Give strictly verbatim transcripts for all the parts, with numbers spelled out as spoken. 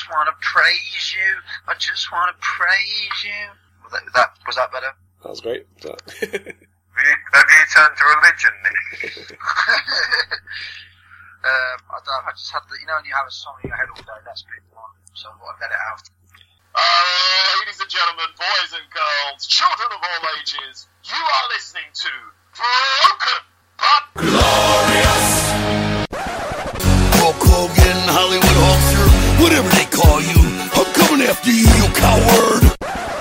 just want to praise you. I just want to praise you. Was that, that, was that better? That was great. have, you, have you turned to religion, Nick? um, I, don't, I just had the, you know, when you have a song in your head all day, that's been one. So I thought I'd let it out. Uh, ladies and gentlemen, boys and girls, children of all ages, you are listening to Broken But Glorious! Hulk Hogan, Hollywood Hulkster, whatever they call you, I'm coming after you, you coward!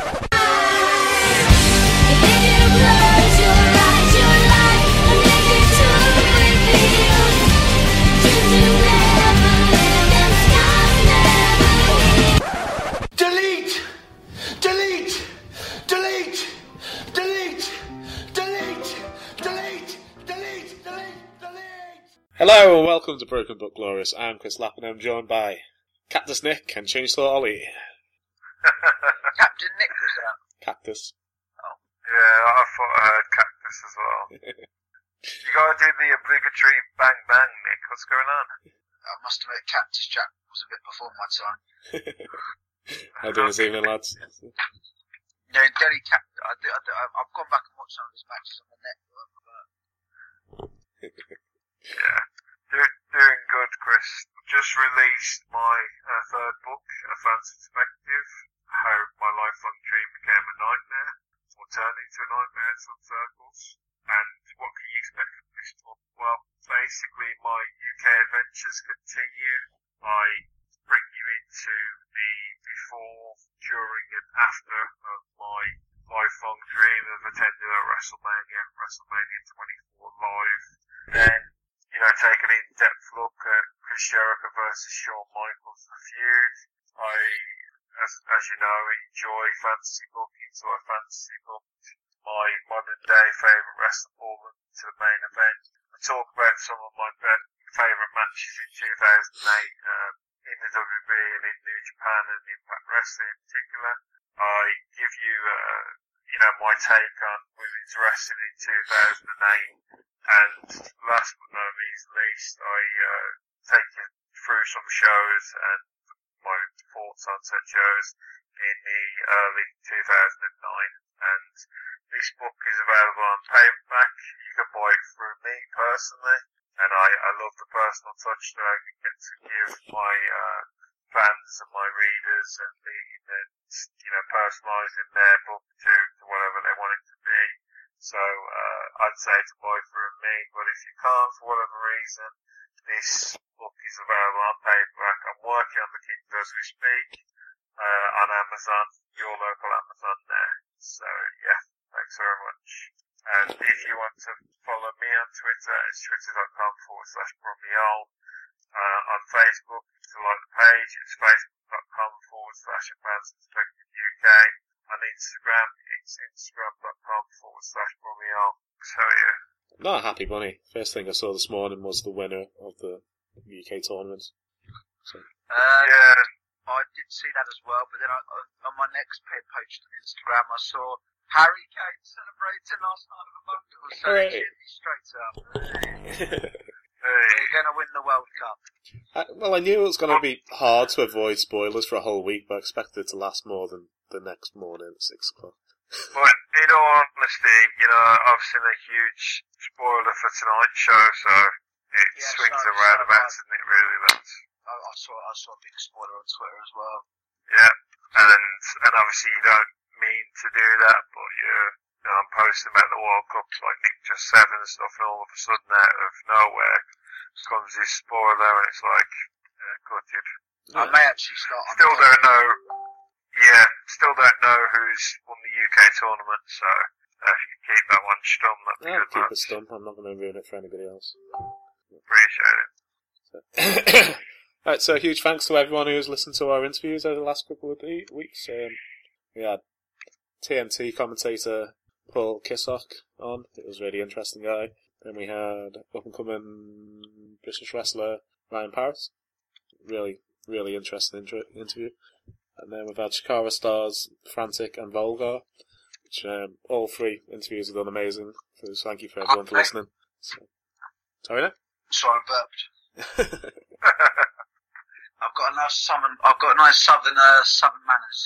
Delete! Delete! Delete! Delete! Delete! Delete! Delete! Delete! Delete! Hello and welcome to Broken But Glorious. I'm Chris Lapp and I'm joined by Cactus Nick and Chainsaw Ollie. Captain Nick was out. Cactus. Yeah, I thought I heard Cactus as well. You gotta do the obligatory bang bang, Nick. What's going on? I must admit, Cactus Jack was a bit before my time. How doing this evening, lads? Yeah, Derry Cat. I do, I do, I've gone back and watched some of his matches on the network. But... yeah, do, doing good, Chris. Just released my uh, third book, A Fan's Perspective, How My Lifelong Dream Became a Nightmare, or Turned into a Nightmare in Some Circles. And what can you expect from this book? Well, basically my U K adventures continue. I bring you into the before, during and after of my lifelong dream of attending a WrestleMania, WrestleMania twenty-four live. Then, you know, take an in-depth look at Chris Jericho versus Shawn Michaels, the feud. I, as, as you know, enjoy fantasy booking, so I fantasy booked my modern day favourite wrestler Paul to the main event. I talk about some of my favourite matches in two thousand eight, um, in the W W E and in New Japan and Impact Wrestling in particular. I give you, uh, you know, my take on women's wrestling in two thousand eight, and last but not least, I uh, take you through some shows and my thoughts on such shows in the early two thousand nine. And this book is available on paperback. You can buy it through me personally. And I, I love the personal touch that I can get to give my uh, fans and my readers, and the, the you know, personalising their book to, to whatever they want it to be. So uh, I'd say to buy through me, but if you can't for whatever reason, this book is available on paperback. I'm working on the Kindle as we speak uh, on Amazon, your local Amazon there. So yeah, thanks very much. And if you want to follow me on Twitter, it's twitter.com forward slash Brumiol. Uh, on Facebook, to like the page, it's facebook.com forward slash Advanced Perspective U K. On Instagram, it's instagram.com forward slash Brumiol. So yeah. Not a happy bunny. First thing I saw this morning was the winner of the U K tournament. So. Um, yeah. I did see that as well, but then I, on my next page on Instagram, I saw Harry Kane celebrating last night with a bundle, so Hooray. it cheered me straight up. Hey. You're going to win the World Cup. I, well, I knew it was going to be hard to avoid spoilers for a whole week, but I expected it to last more than the next morning at six o'clock. But in all honesty, you know, I've seen a huge spoiler for tonight's show, so it Yeah, swings so- and roundabouts, so- isn't it, really, that's... I, I saw I saw a big spoiler on Twitter as well. Yeah, and and obviously you don't mean to do that, but you're, you know, I'm posting about the World Cups like Nick just said and stuff, and all of a sudden out of nowhere comes this spoiler, and it's like, yeah, gutted. I may actually start on Still don't know, yeah, still don't know who's won the U K tournament, so uh, if you can keep that one stum, that'd be I'll good, keep man. it stump. I'm not going to ruin it for anybody else. Appreciate it. So. Right, so huge thanks to everyone who's listened to our interviews over the last couple of weeks. Um, we had T N T commentator Paul Kissock on. It was a really interesting guy. Then we had up-and-coming British wrestler Ryan Parrott. Really, really interesting intro- interview. And then we've had Shikara Stars, Frantic and Volgar, which um, all three interviews have done amazing. So thank you for everyone for listening. So, sorry, Nick? Sorry, I burped. I've got a nice southern, I've got a nice southern, uh, southern manners.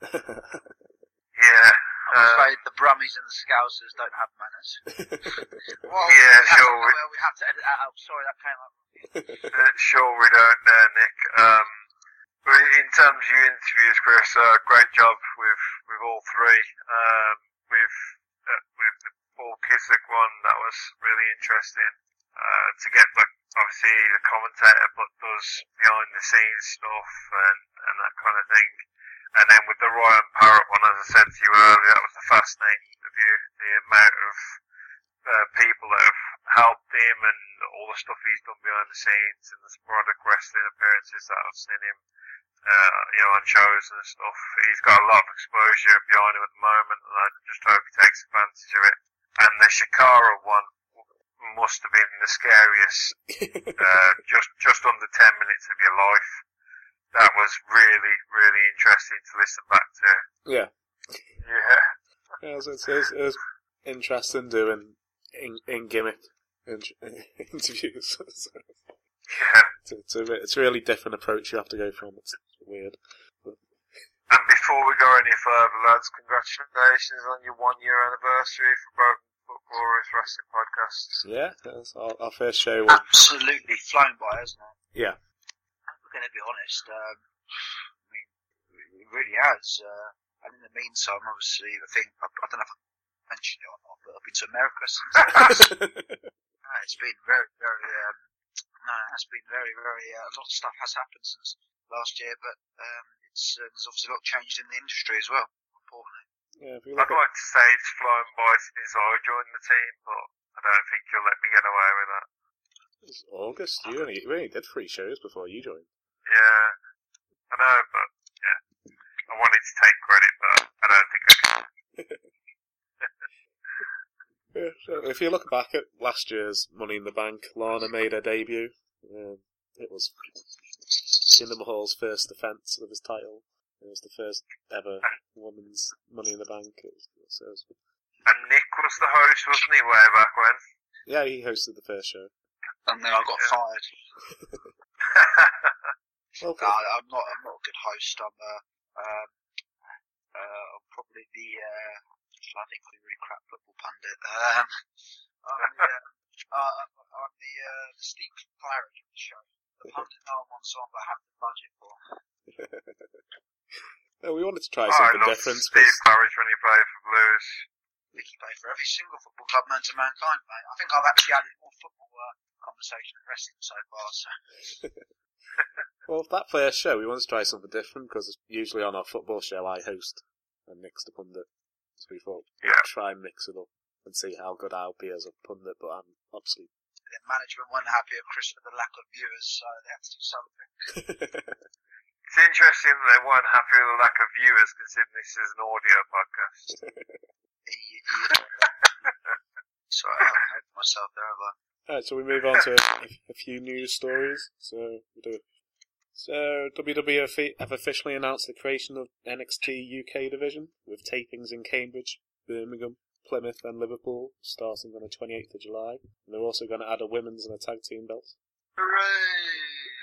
Yeah. I'm Uh, afraid the Brummies and the Scousers don't have manners. Well, Yeah, we have sure, To, we- well, we have to edit that out. Sorry, that came up. uh, sure, we don't, uh, Nick. Um, but in terms of your interviews, Chris, uh, great job with with all three. Um, with uh, with the Paul Kissick one, that was really interesting. Uh, to get the obviously the commentator, but does behind the scenes stuff and and that kind of thing. And then with the Ryan Parrott one, as I said to you earlier, that was a fascinating interview. The amount of uh, people that have helped him and all the stuff he's done behind the scenes and the sporadic wrestling appearances that I've seen him, uh, you know, on shows and stuff. He's got a lot of exposure behind him at the moment, and I just hope he takes advantage of it. And the Shikara one must have been the scariest, uh, just just under ten minutes of your life. That was really, really interesting to listen back to. Yeah. Yeah. Yeah, it was, it was, it was interesting doing in, in gimmick in, interviews. So, Yeah. it's, it's, a, it's a really different approach you have to go from. It's weird. And before we go any further, lads, congratulations on your one year anniversary for Broken Foot Glorious Wrestling Podcast. Yeah, that's our, our first show was, Absolutely flown by, hasn't it? yeah. We're going to be honest. Um, I mean, it really has. Uh, and in the meantime, obviously, the thing, I, I don't know if I mentioned it or not, but I've been to America since. uh, it's been very, very, um, no, it has been very, very, uh, a lot of stuff has happened since last year, but um, it's, uh, there's obviously a lot changed in the industry as well, importantly. Yeah, if you I'd look at, like to say it's flown by since I joined the team, but I don't think you'll let me get away with that. it was August, you only, we only did three shows before you joined. Yeah, I know, but yeah, I wanted to take credit, but I don't think I can. Yeah, so if you look back at last year's Money in the Bank, Lana made her debut. Um, it was Jinder Mahal's first defence of his title. It was the first ever women's Money in the Bank. It was, so it was, And Nick was the host, wasn't he, way back when? yeah, he hosted the first show. And then I got Yeah. fired. Well, No, I'm not. I'm not a good host. I'm uh, um, uh, I'm probably the. Uh, I think I'm a really crap football pundit. Um, I'm the. Uh, uh, I'm the, uh, the Steve Claridge of the show. The pundit no one wants on, but I have the budget for. no, we wanted to try Oh, I something love different. Steve 'Cause- Claridge when he played for Blues. Mickey pay for every single football club known to mankind, mate. I think I've actually added more football uh, conversation than wrestling so far. So. well, that first show, we wanted to try something different because usually on our football show I host and Nick's the pundit. So we thought we'd Yeah. try and mix it up and see how good I'll be as a pundit, but I'm obviously. The management weren't happy at Chris with the lack of viewers, so they had to do something. It's interesting that they weren't happy with the lack of viewers, considering this is an audio podcast. Yeah. Sorry, I hate myself there, have I? Alright, so we move on to a, a few news stories. So we do. So W W E have officially announced the creation of N X T U K division with tapings in Cambridge, Birmingham, Plymouth, and Liverpool starting on the twenty-eighth of July. And they're also going to add a women's and a tag team belt. Hooray!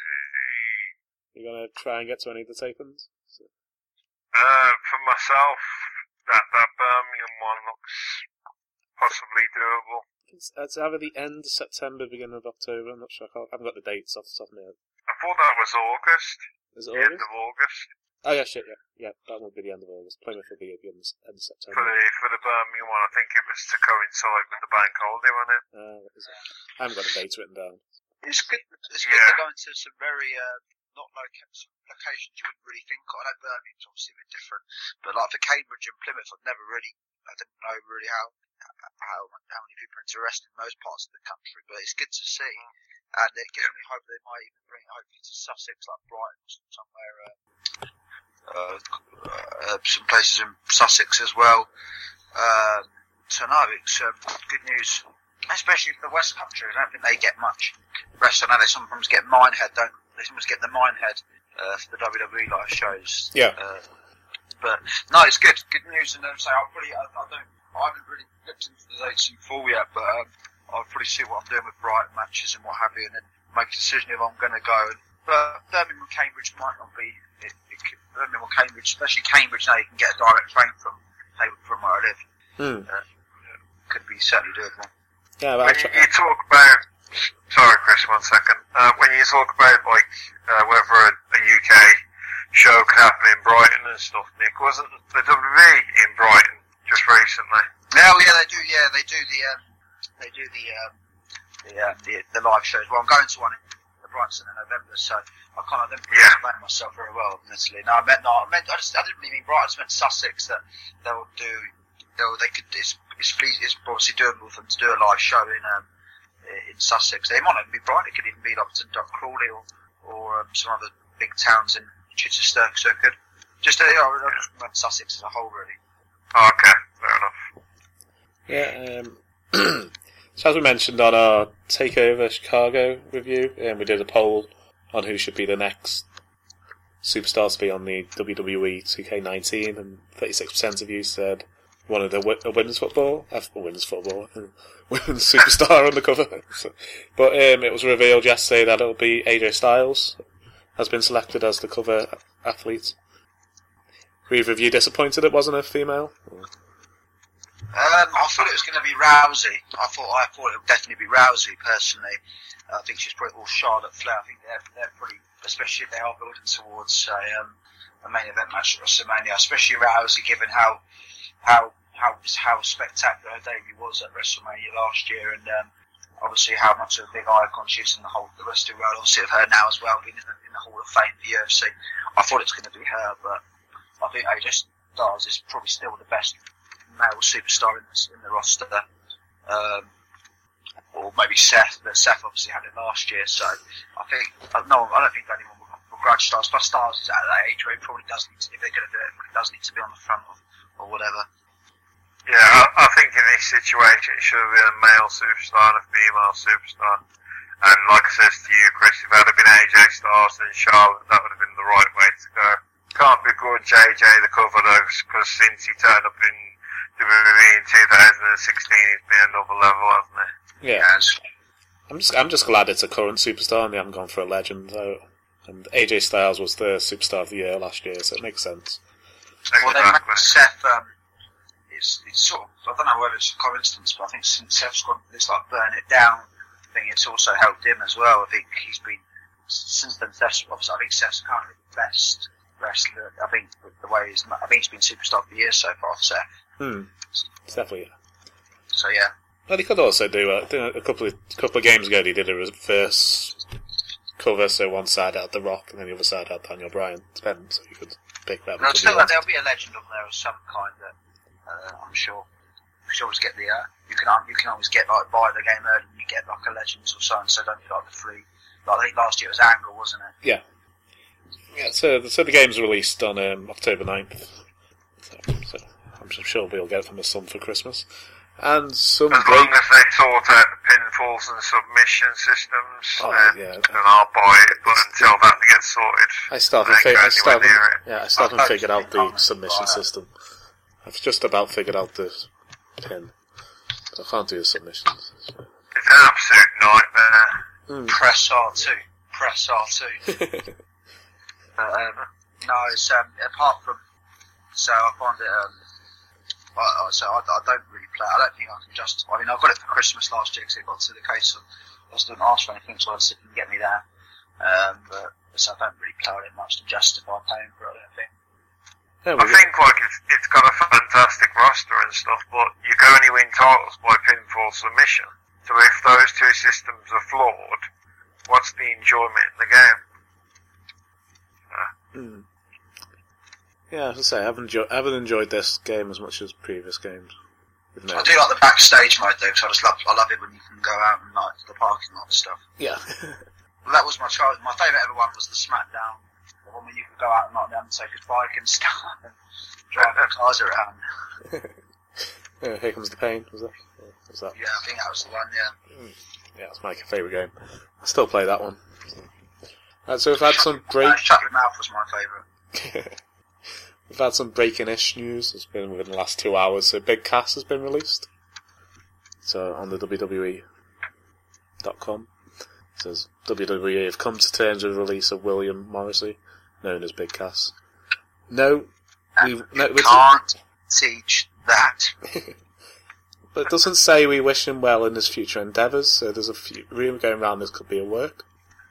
You're going to try and get to any of the tapings? So. Uh, for myself, that, that Birmingham one looks possibly doable. It's, it's either the end of September, beginning of October. I'm not sure. I, can't, I haven't got the dates off the top of my head. I thought that was August. Is it The end August? of August. Oh yeah, shit, yeah. Yeah, that will be the end of August. Plymouth will be at the end of, end of For September. the, for the Birmingham one, I think it was to coincide with the bank holiday, wasn't it? Uh, what is it? I haven't got the dates written down. It's good. It's good Yeah. they're going to some very uh, not loca- some locations you wouldn't really think of. I know Birmingham's obviously a bit different, but like for Cambridge and Plymouth, I've never really, I don't know really how how how many people are interested in those parts of the country. But it's good to see, and it gives me hope they might even bring it hopefully to Sussex, like Brighton or somewhere. Uh, uh, uh, some places in Sussex as well. Um, so no, it's um, good news. Especially for the West Country, I don't think they get much rest. I know they sometimes get Minehead, don't they? Sometimes get the Minehead uh, for the W W E live shows. Yeah. Uh, but no, it's good. Good news, and um, so I'll probably I, I don't I haven't really looked into the dates in full yet, but um, I'll probably see what I'm doing with Brighton matches and what have you, and then make a decision if I'm going to go and But Birmingham and Cambridge might not be. It, it could, Birmingham or Cambridge, especially Cambridge, now you can get a direct train from from where I live. Hmm. Uh, could be certainly doable. Yeah, When but you, I you talk about, sorry Chris, one second. Uh, when you talk about like uh, whether a, a U K show could happen in Brighton and stuff, Nick, wasn't the W W E in Brighton just recently? Oh yeah, they do. Yeah, they do the um, they do the um, the, uh, the the live shows. Well, I'm going to one in the Brighton in November, so I kind of didn't really Yeah. explain myself very well, honestly. No, I meant no, I meant I just I didn't really mean Brighton. I just meant Sussex that they'll do. They'll they could. It's it's, it's obviously doable for them to do a live show in um in Sussex. They might not even be Brighton. It could even be like to Dock Crawley or or um, some other big towns in Chichester. So it could just uh, you know, I just meant Sussex as a whole, really. Oh, okay, fair enough. Yeah, um, so as we mentioned on our Takeover Chicago review, um, we did a poll on who should be the next superstars to be on the W W E two K nineteen, and thirty-six percent of you said one of the w- uh, women's football, uh, women's football, women's superstar on the cover. So, but um, it was revealed yesterday that it'll be A J Styles has been selected as the cover athlete. Were either of you disappointed it wasn't a female? Or? Um, I thought it was going to be Rousey. I thought I thought it would definitely be Rousey. Personally, I think she's probably all Charlotte Flair. I think they're they're pretty, especially if they are building towards a, um, a main event match at WrestleMania. Especially Rousey, given how how how how spectacular her debut was at WrestleMania last year, and um, obviously how much of a big icon she is in the whole the wrestling world. Obviously of her now as well, being in the, in the Hall of Fame for U F C. I thought it was going to be her, but I think A J Styles is probably still the best male superstar in the, in the roster, um, or maybe Seth, but Seth obviously had it last year, so I think, no, I don't think anyone will, will grudge Styles, but Styles is at that age where he probably does need to, if they're going to do it, he does need to be on the front of, or whatever. Yeah, I, I think in this situation it should have been a male superstar and a female superstar. And like I says to you, Chris, if it had been A J Styles and Charlotte, that would have been the right way to go. Can't begrudge A J the cover though, because since he turned up in W W E in two thousand sixteen, he's been another level, hasn't he? Yeah. Yes. I'm just I'm just glad it's a current superstar and they haven't gone for a legend. Though. And A J Styles was the superstar of the year last year, so it makes sense. Well, then Exactly. Seth, um, it's, it's sort of, I don't know whether it's a coincidence, but I think since Seth's gone for this, like, burn it down, I think it's also helped him as well. I think he's been, since then, Seth's, obviously, I think Seth's currently the best wrestler. I think the way he's, I think he's been superstar of the year so far, Seth. Hmm. It's definitely. So, yeah. Well, he could also do a, do a couple of couple of games ago. He did a reverse cover, so one side had The Rock and then the other side had Daniel Bryan. Depends, so you could pick that. No, still, like, there'll be a legend on there of some kind that uh, I'm sure. You can always get the uh, you can you can always get like buy the game early and you get like a Legends or so and so don't you like the free. Like I think last year it was Angle, wasn't it? Yeah. Yeah. So, so the game's released on um, October ninth. So, so I'm sure we'll get it from my son for Christmas. And some As great. long as they sort out the pinfalls and submission systems, Oh, then, yeah. then I'll buy it. But until that gets sorted, I still haven't, I ain't fig- I going still anywhere haven't, near it. yeah, I still haven't I figured out the don't submission buy that. system. I've just about figured out the pin. But I can't do the submissions. It's an absolute nightmare. Mm. Press R two. Press R two. But, um, no, it's um, apart from so I find it um, I, I, so I, I don't really play. I don't think I can just. I mean, I got it for Christmas last year because it got to the case of I just didn't ask for anything, so I said, "Can you get me that?" Um, but so I don't really play it much to justify paying for it. I don't think. Yeah, I we think like it's, it's got a fantastic roster and stuff, but you can only win titles by pinfall submission. So if those two systems are flawed, what's the enjoyment in the game? Uh, mm. Yeah, as I say, I haven't, enjoy- I haven't enjoyed this game as much as previous games. With no- I do like the backstage mode though, because I just love. I love it when you can go out and like the parking lot and stuff. Yeah. Well, that was my child. My favourite ever one was the SmackDown. The one where you could go out and knock down Undertaker's bike and stuff and drive the cars around. Yeah, Here Comes the Pain, was that? Yeah, was that? Yeah, I think that was the one, yeah. Yeah, it's my favourite game. I still play that one. Right, so we've had some Uh, break. Shut Your Mouth was my favourite. We've had some breaking-ish news. It's been within the last two hours. So Big Cass has been released. So on the W W E dot com. It says W W E have come to terms with the release of William Morrissey, known as Big Cass. No, we no, You can't teach that. but it doesn't say we wish him well in his future endeavours. So there's a few rumour going around this could be a work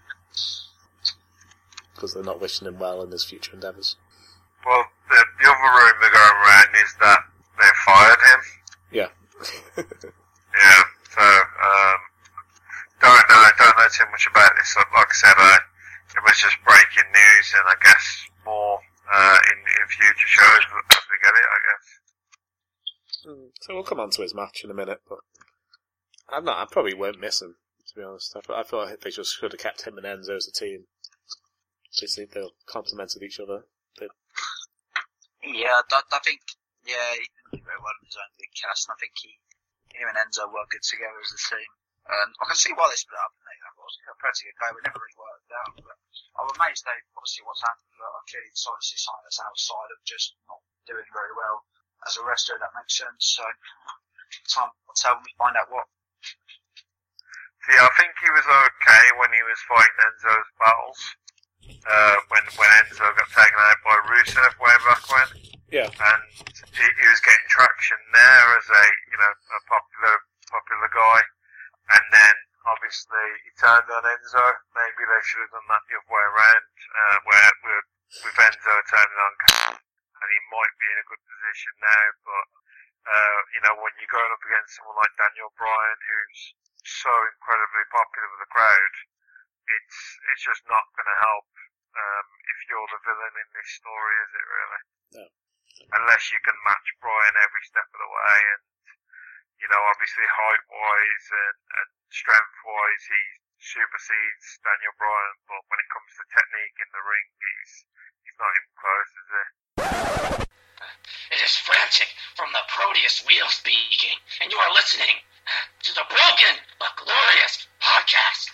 because they're not wishing him well in his future endeavours. Well, the, the other rumour going around is that they fired him. Yeah. Yeah, so, um, don't know, don't know too much about this. Like I said, uh, it was just breaking news, and I guess more, uh, in, in future shows as we get it, I guess. So we'll come on to his match in a minute, but I'm not, I probably won't miss him, to be honest. I thought, I thought they just should have kept him and Enzo as a team. They think they'll complemented each other. They, Yeah, I, I think, yeah, he didn't do very well in his own Big Cass, and I think he, him and Enzo work good together as a team. Um, I can see why they split up, and they, that was a pretty good game. It never really worked out, but I'm amazed they, obviously what's happened, but I clearly decided to see something that's outside of just not doing very well as a wrestler, if that makes sense. So, time will tell when we find out what. See, I think he was okay when he was fighting Enzo's battles. Uh, when, when Enzo got taken out by Rusev way back when. yeah. And he, he was getting traction there as a, you know, a popular, popular guy. And then, obviously, he turned on Enzo. Maybe they should have done that the other way around, uh, where, with, with Enzo turning on Cass. And he might be in a good position now, but, uh, you know, when you're going up against someone like Daniel Bryan, who's so incredibly popular with the crowd, it's, it's just not going to help, um, if you're the villain in this story, is it really? No. Unless you can match Bryan every step of the way, and, you know, obviously height-wise and, and strength-wise, he supersedes Daniel Bryan, but when it comes to technique in the ring, he's, he's not even close, is he? It is Frantic from the Proteus Wheel speaking, and you are listening to the Broken but Glorious Podcast.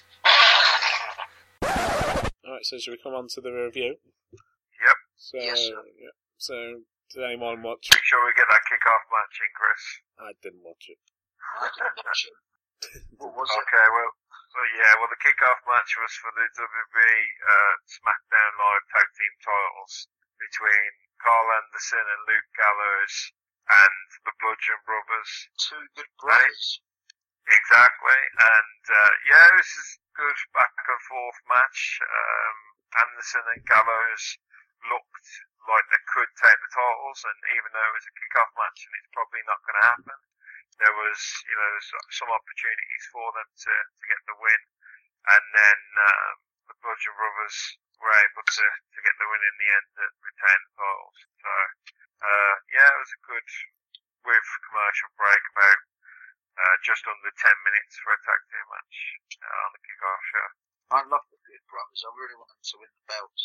Alright, so should we come on to the review? Yep. So, Yes, sir. yeah. So, did anyone watch? Make sure we get that kick-off match in, Chris. I didn't watch it. I didn't watch it. What was it? Okay, well, so yeah, well, the kick-off match was for the W W E uh, SmackDown Live Tag Team titles between Carl Anderson and Luke Gallows and the Bludgeon Brothers. Two good brothers. Exactly, and uh, yeah, this is a good back and forth match. Um, Anderson and Gallows looked like they could take the titles, and even though it was a kick-off match and it's probably not going to happen, there was, you know, some opportunities for them to, to get the win, and then um, the Bludgeon Brothers were able to, to get the win in the end and retain the titles. So, uh, yeah, it was a good, with commercial break, about uh, just under ten minutes for a tag team match uh, on the kick-off show. I love the good brothers. I really want them to win the belts.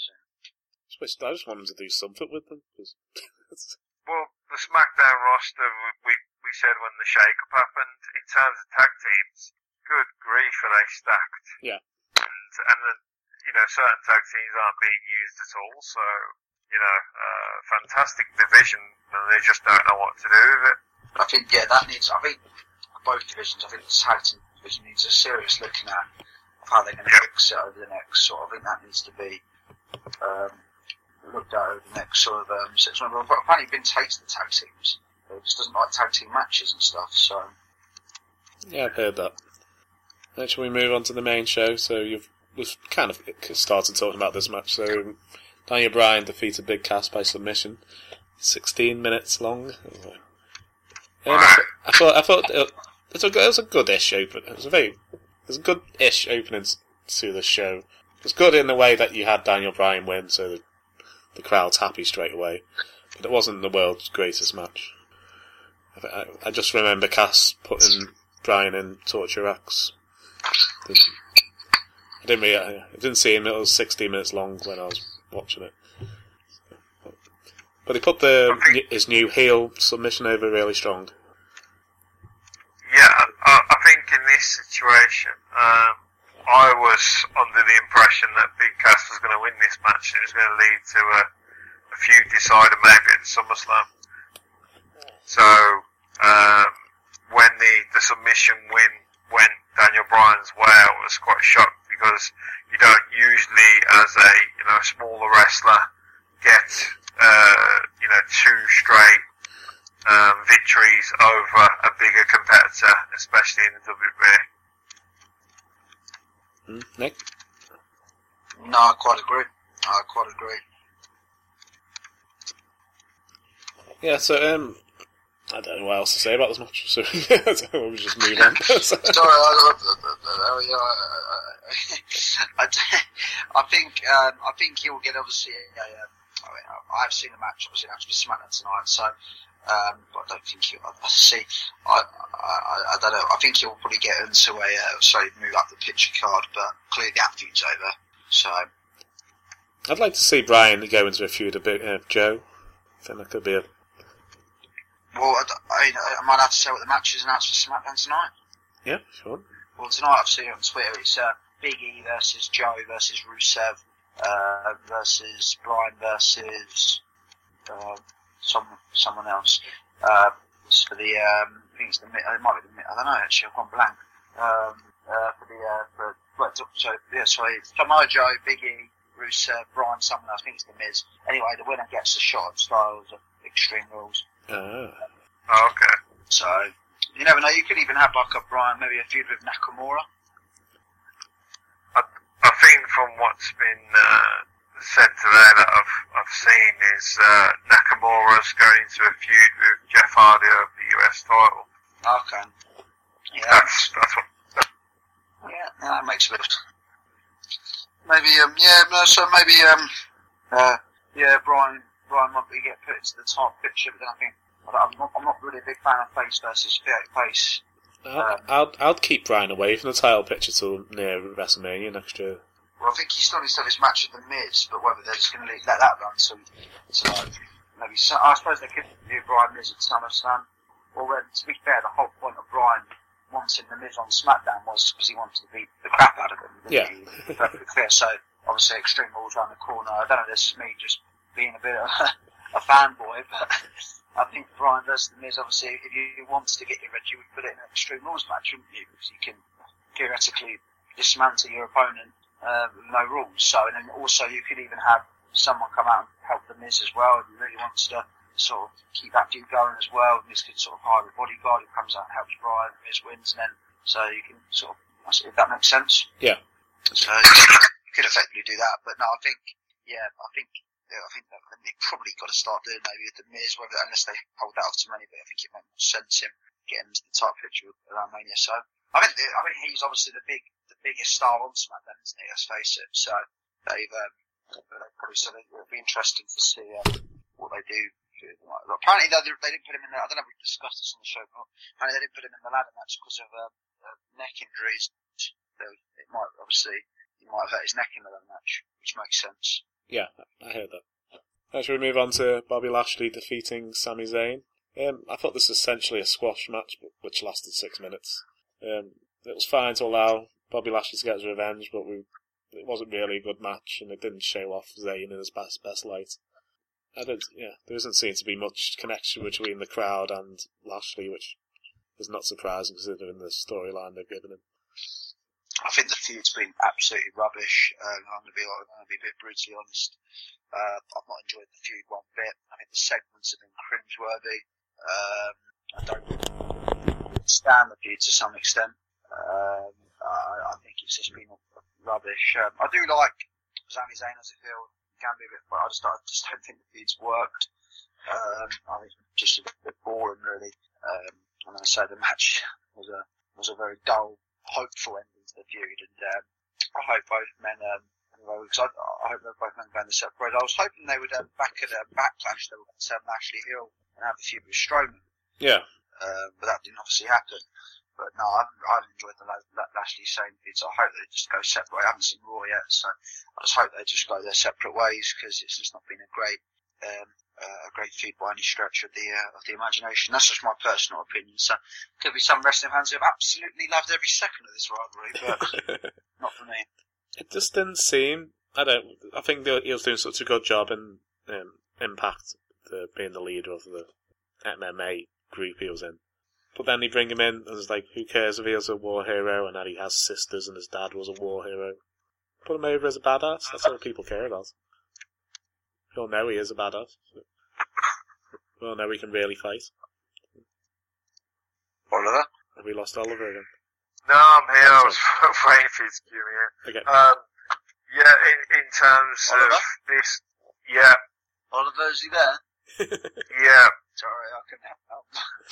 I just want them to do something with them. Cause Well, the SmackDown roster, we we said when the shake-up happened, in terms of tag teams, good grief are they stacked. Yeah. And, and the, you know, certain tag teams aren't being used at all, so, you know, uh, fantastic division, and they just don't know what to do with it. I think, yeah, that needs, I think, both divisions, I think the tag team division needs a serious looking at of how they're going to fix it over the next, sort of, I think that needs to be, um, looked at over the next sort of, um, six months. Apparently Vince hates the tag teams. He just doesn't like tag team matches and stuff, so. yeah, I've heard that. Then shall we move on to the main show? So you've we've kind of started talking about this match. So Daniel Bryan defeated Big Cass by submission, sixteen minutes long. Um, I, I thought I thought it was a, it was a good-ish open. It was a very it was a good-ish opening to the show. It was good in the way that you had Daniel Bryan win, so the, the crowd's happy straight away. But it wasn't the world's greatest match. I, I, I just remember Cass putting Bryan in torture racks. I didn't really, I didn't see him. It was sixteen minutes long when I was watching it. But he put the his new heel submission over really strong. Yeah, I, I think in this situation, um, I was under the impression that Big Cass was going to win this match, and it was going to lead to a, a feud decider maybe at SummerSlam. So, um, when the, the submission win went Daniel Bryan's way, I was quite shocked because you don't usually, as a you know smaller wrestler, get uh, you know two straight um, victories over a bigger competitor, especially in the W W E. Mm, Nick? No, I quite agree. I quite agree. Yeah, so, um, I don't know what else to say about this match, so we'll just move on. Sorry, I, I, I, I, I think um, I think he'll get obviously. Uh, I mean, I've seen the match, obviously, that's for SmackDown tonight, so. Um, but I don't think he'll. I see. I, I I don't know. I think he'll probably get into a uh, sorry move up the picture card, but clearly the feud's over. So. I'd like to see Brian go into a feud a bit, uh, Joe. I think that could be a. Well, I, I mean, am I allowed to say what the match is announced for SmackDown tonight? Yeah, sure. Well, tonight I've seen it on Twitter. It's uh, Big E versus Joe versus Rusev uh, versus Brian versus uh, some someone else. Uh, it's for the um, I think it's the it might be the I don't know actually I've gone blank. Um, uh, for the uh, for well, so yeah, sorry, Samoa Joe, Big E, Rusev, Brian, someone else. I think it's the Miz. Anyway, the winner gets the shot at Styles of Extreme Rules. Ah. Oh, okay. So, you never know, you could even have like a Brian, maybe a feud with Nakamura. I, I think from what's been uh, said today that I've, I've seen is uh, Nakamura's going into a feud with Jeff Hardy over the U S title. Okay. Yeah. That's, that's what... That, Yeah, that makes a bit of... Maybe, um, yeah, no, so maybe, um, uh, yeah, Brian, Brian might be get put into the top picture, but then I think, I'm not, I'm not really a big fan of face versus face. I'd, I'd, I'd keep Brian away from the title picture till near WrestleMania next year. Well, I think he still needs to have his match with the Miz, but whether they're just going to let that run, so, so maybe, so, I suppose they could do Brian Miz at SummerSlam. Or, uh, to be fair, the whole point of Brian wanting the Miz on SmackDown was because he wanted to beat the crap out of him. Yeah. He, perfectly clear. So, obviously, Extreme Rules around the corner. I don't know, this is me just being a bit of a, a fanboy, but I think Brian versus the Miz, obviously, if you wanted to get your red, you would put it in an Extreme Rules match, wouldn't you? Because you can theoretically dismantle your opponent uh, with no rules. So, and then also you could even have someone come out and help the Miz as well if he really wants to sort of keep that feud going as well. Miz could sort of hire a bodyguard who comes out and helps Brian, Miz wins, and then so you can sort of, if that makes sense. Yeah. So you could effectively do that, but no, I think, yeah, I think, yeah, I think that they probably got to start doing maybe with the Miz, whether unless they hold out too many, but I think it makes more sense him getting into the top picture around Mania. So I think, I think he's obviously the big, the biggest star on SmackDown, isn't he? Let's face it. So they've, um, they probably said it would be interesting to see um, what they do. Apparently, they, they didn't put him in the, I don't know if we've discussed this on the show, but apparently they didn't put him in the ladder match because of uh, uh, neck injuries. So it might, obviously, he might have hurt his neck in the ladder match, which makes sense. Yeah, I heard that. Now, should we move on to Bobby Lashley defeating Sami Zayn? Um, I thought this was essentially a squash match, which lasted six minutes. Um, it was fine to allow Bobby Lashley to get his revenge, but we, it wasn't really a good match, and it didn't show off Zayn in his best best light. I don't, yeah, there doesn't seem to be much connection between the crowd and Lashley, which is not surprising considering the storyline they've given him. I think the feud's been absolutely rubbish. Um, I'm going to be, I'm going to be a bit brutally honest. Uh, I've not enjoyed the feud one bit. I think the segments have been cringeworthy. Um, I don't stand the feud to some extent. Um, I, I think it's just been rubbish. Um, I do like Sami Zayn as a heel. Can be a bit, but I just, I just don't think the feud's worked. Um, I think it's just a bit, bit boring, really. Um, and I say the match was a was a very dull, hopeful ending to the feud, and um, I hope both men, um, because I, I hope they're both men going to separate. I was hoping they would um, back at a backlash, they were going to turn Lashley heel and have a feud with Strowman. Yeah. Um, but that didn't obviously happen. But no, I haven't, I haven't enjoyed the Lashley Zayn feud, so I hope they just go separate. I haven't seen Raw yet, so I just hope they just go their separate ways, because it's just not been a great, um, uh, a great feud by any stretch of the uh, of the imagination. That's just my personal opinion. So could be some wrestling fans who have absolutely loved every second of this rivalry, but not for me. It just didn't seem. I don't. I think he was doing such a good job in um, Impact, the, being the leader of the M M A group he was in. But then they bring him in, and it's like, who cares if he was a war hero, and that he has sisters, and his dad was a war hero. Put him over as a badass, that's all people care about. We all know he is a badass. So. We all know he can really fight. Oliver? Have we lost Oliver again? No, I'm here. I was waiting for you to cue me in. Okay. Um, yeah, in, in terms Oliver? of this, yeah, Oliver, is he there? yeah. Sorry, I can help.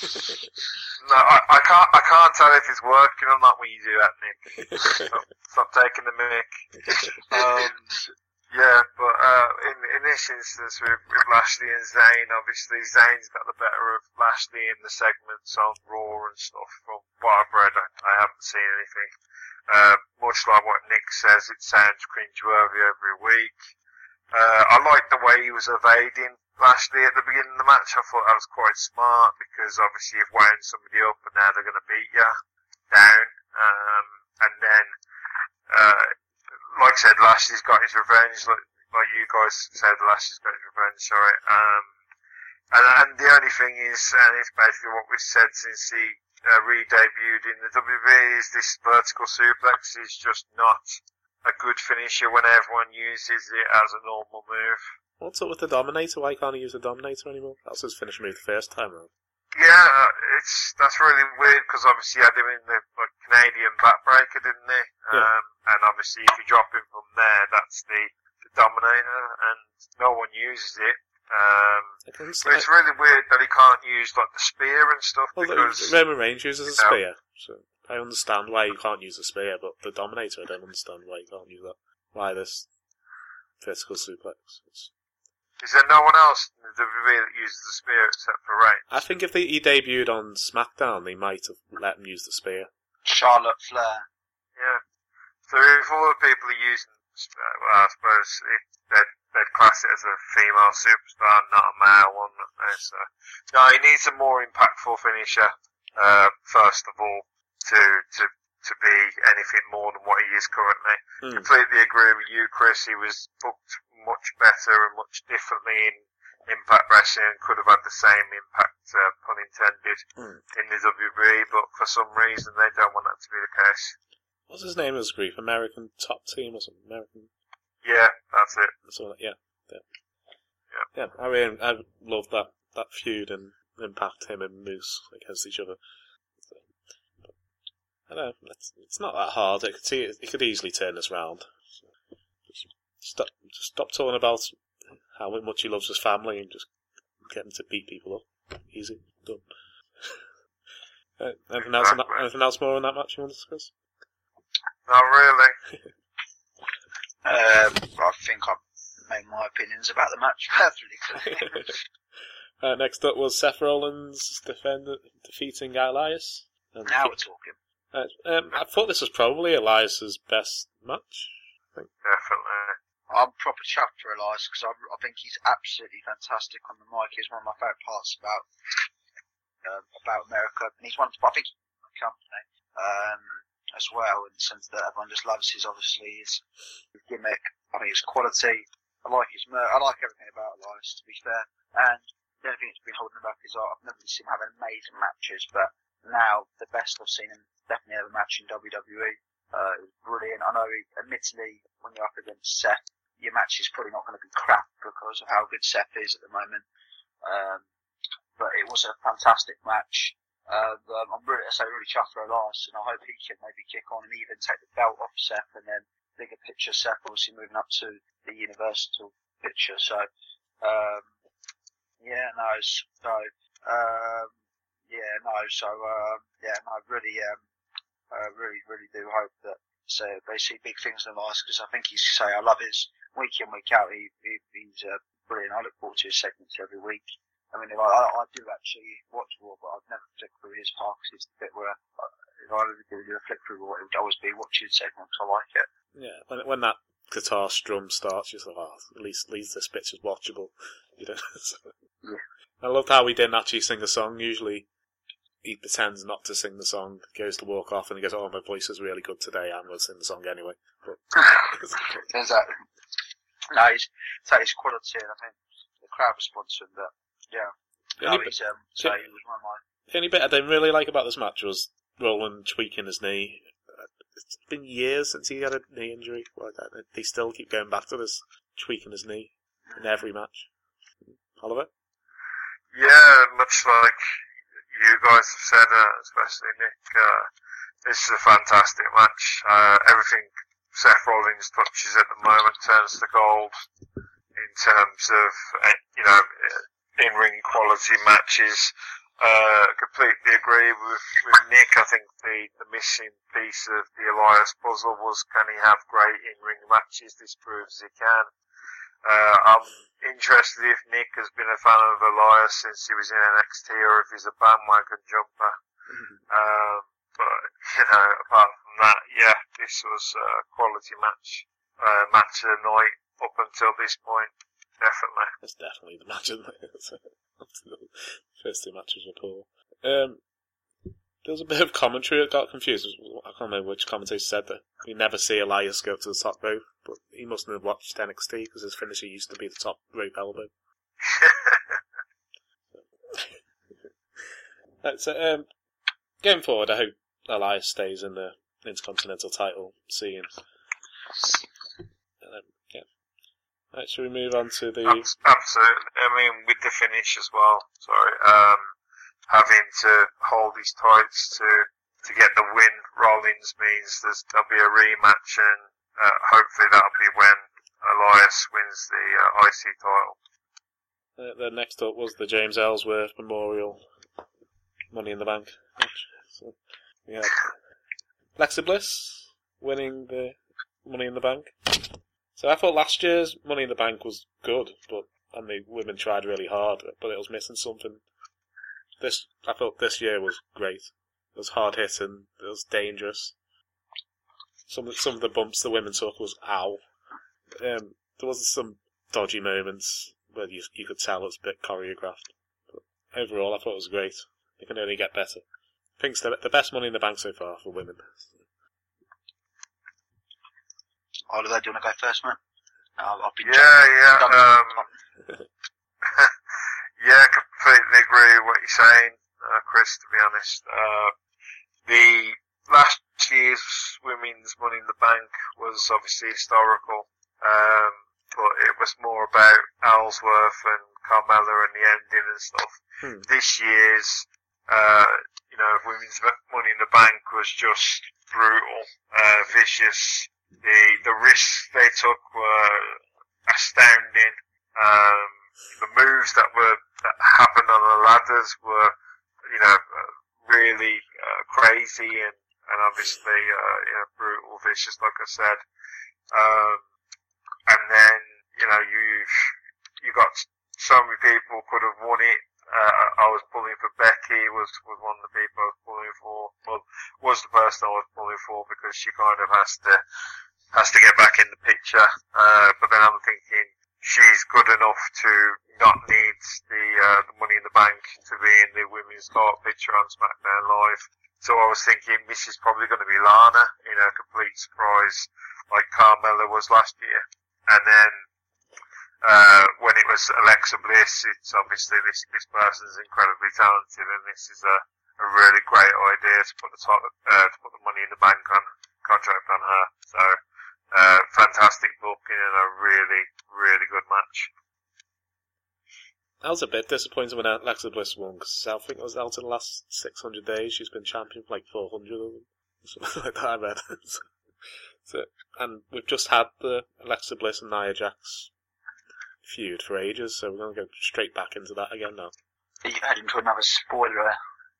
No, I, I can't. I can't tell if it's working or not when you do that, Nick. stop, stop taking the mic. Um, yeah, but uh, in in this instance with, with Lashley and Zayn, obviously Zayn's got the better of Lashley in the segments on Raw and stuff. From what I've read, I, I haven't seen anything. Uh, much like what Nick says, it sounds cringeworthy every week. Uh, I like the way he was evading Lashley at the beginning of the match. I thought that was quite smart because obviously you've wound somebody up and now they're going to beat you down. Um, and then, uh, like I said, Lashley's got his revenge, like, like you guys said, Lashley's got his revenge, sorry. Um, and, and the only thing is, and it's basically what we've said since he uh, re-debuted in the W W E, is this vertical suplex is just not a good finisher when everyone uses it as a normal move. What's up with the Dominator? Why can't he use the Dominator anymore? That was his finisher move the first time around. Yeah, it's that's really weird because obviously he had him in the like, Canadian backbreaker, didn't he? Yeah. Um, and obviously if you drop him from there, that's the, the Dominator, and no one uses it. Um, But but it's really weird that he can't use like the spear and stuff well, because Roman Reigns uses a you know, spear, so I understand why you can't use a spear, but the Dominator, I don't understand why you can't use that. Why this vertical suplex? It's... Is there no one else in the W W E that uses the spear except for Reigns? I think if they, he debuted on SmackDown, they might have let him use the spear. Charlotte Flair. Yeah. So if all the people are using, uh, well, I suppose it, they'd, they'd class it as a female superstar, not a male one. So, no, he needs a more impactful finisher, uh, first of all, to, to, to be anything more than what he is currently. Mm. Completely agree with you, Chris. He was booked much better and much differently in Impact Wrestling and could have had the same impact, uh, pun intended, Mm. in the W W E, but for some reason they don't want that to be the case. What's his name in this group? American Top Team or something? American... Yeah, that's it. Something like, yeah. Yeah. Yeah. Yeah, I mean, I love that, that feud and Impact, him and Moose against each other. So, but, I don't know, it's, it's not that hard. It could, see, it could easily turn this round. So, just stop, just stop talking about how much he loves his family and just get him to beat people up. Easy. Done. uh, anything, else on that, anything else more on that match you want to discuss? Not really. Um, I think I've made my opinions about the match perfectly clear. uh, next up was Seth Rollins defend, defeating Elias. And Now we're talking. Uh, um, I thought this was probably Elias's best match. I think. Definitely. I'm proper chuffed for Elias because I, I think he's absolutely fantastic on the mic. He's one of my favourite parts about um, about America, and he's one. I think he's the company um, as well, in the sense that everyone just loves his obviously his, his gimmick. I mean, his quality. I like his. I like everything about Elias, to be fair. And the only thing that's been holding him back is I've never seen him having amazing matches, but now the best I've seen him definitely have a match in W W E. Uh, it was brilliant. I know, he, admittedly, when you're up against Seth, your match is probably not going to be crap because of how good Seth is at the moment. Um, but it was a fantastic match. Uh, um, I'm really, I say, really chuffed for Elias, and I hope he can maybe kick on and even take the belt off Seth, and then bigger picture Seth obviously moving up to the Universal picture. So, um, yeah, no, so, um, yeah, no, so, um, yeah, no, really, um, I really, really do hope that so they see big things in Elias, because I think he's say I love his week in week out. He, he he's uh, brilliant. I look forward to his segments every week. I mean, if I, I do actually watch Raw, but I've never flicked through his part because it's the bit where uh, if I ever do a flick through Raw, it would always be watching his segments. I like it. Yeah, when when that guitar strum starts, you're like, oh, at least, at least this bit's is watchable. You know. Yeah. I loved how he didn't actually sing the song. Usually, he pretends not to sing the song, goes to walk off, and he goes, "Oh, my voice is really good today. I'm going to sing the song anyway." But exactly. No, he's so his quality, and I think the crowd response to him. But yeah, Yeah, no, he- he's um, so he was one of my The only bit I didn't really like about this match was Roland tweaking his knee. It's been years since he had a knee injury like that. They still keep going back to this tweaking his knee in every match. Oliver? Yeah, much like you guys have said, uh, especially Nick, uh, this is a fantastic match. Uh, everything Seth Rollins touches at the moment turns to gold in terms of, uh, you know, in-ring quality matches. Uh, completely agree with, with Nick. I think the, the missing piece of the Elias puzzle was, can he have great in-ring matches? This proves he can. Uh, I'm interested if Nick has been a fan of Elias since he was in N X T or if he's a bandwagon jumper. Mm-hmm. Um, but, you know, apart from that, yeah, this was a quality match, uh, match of the night up until this point. Definitely. It's definitely the match of the night. First two matches were poor. Um, there was a bit of commentary that got confused. I can't remember which commentator said that we never see Elias go up to the top rope, but he mustn't have watched N X T because his finisher used to be the top rope elbow. Right, so, um, going forward, I hope Elias stays in the Intercontinental title scene. Um, yeah. Right, shall we move on to the... Absolutely. I mean, with the finish as well, sorry, um, having to hold his tights to, to get the win, Rollins means there's, there'll be a rematch and, uh, hopefully that'll be when Elias wins the, uh, I C title. Uh, the next up was the James Ellsworth Memorial Money in the Bank match. So we had Alexa Bliss winning the Money in the Bank. So I thought last year's Money in the Bank was good, but and the women tried really hard, but it was missing something. This I thought this year was great. It was hard hitting. It was dangerous. Some of, some of the bumps the women took was ow. Um, there was some dodgy moments where you you could tell it's a bit choreographed. But overall, I thought it was great. It can only get better. I think it's the, the best Money in the Bank so far for women. Oliver, do you want to go first, man? Uh, I've been yeah, yeah, um, yeah, completely agree with what you're saying, uh, Chris, to be honest. Uh, the last year's women's Money in the Bank was obviously historical, um, but it was more about Ellsworth and Carmella and the ending and stuff. Hmm. This year's, uh, you know, women's Money in the Bank was just brutal, uh, vicious. The, the risks they took were astounding. Um, the moves that were, that happened on the ladders were, you know, really, uh, crazy and, and obviously, uh, you know, brutal, vicious, like I said. Um, and then, you know, you, you got so many people could have won it. Uh, I was pulling for Becky, was, was one of the people I was pulling for. Well, was the person I was pulling for because she kind of has to, has to get back in the picture. Uh, but then I'm thinking she's good enough to not need the, uh, the Money in the Bank to be in the women's start picture on SmackDown Live. So I was thinking this is probably going to be Lana in a complete surprise like Carmella was last year. And then, Uh, when it was Alexa Bliss, it's obviously this, this person's incredibly talented and this is a, a really great idea to put the top, uh, to put the Money in the Bank on, contract on her. So, uh, fantastic booking and a really, really good match. I was a bit disappointed when Alexa Bliss won because I think it was out in the last six hundred days. She's been champion for like four hundred of them. Something like that I read. So, and we've just had the Alexa Bliss and Nia Jax feud for ages, so we're going to go straight back into that again now. You add into another spoiler.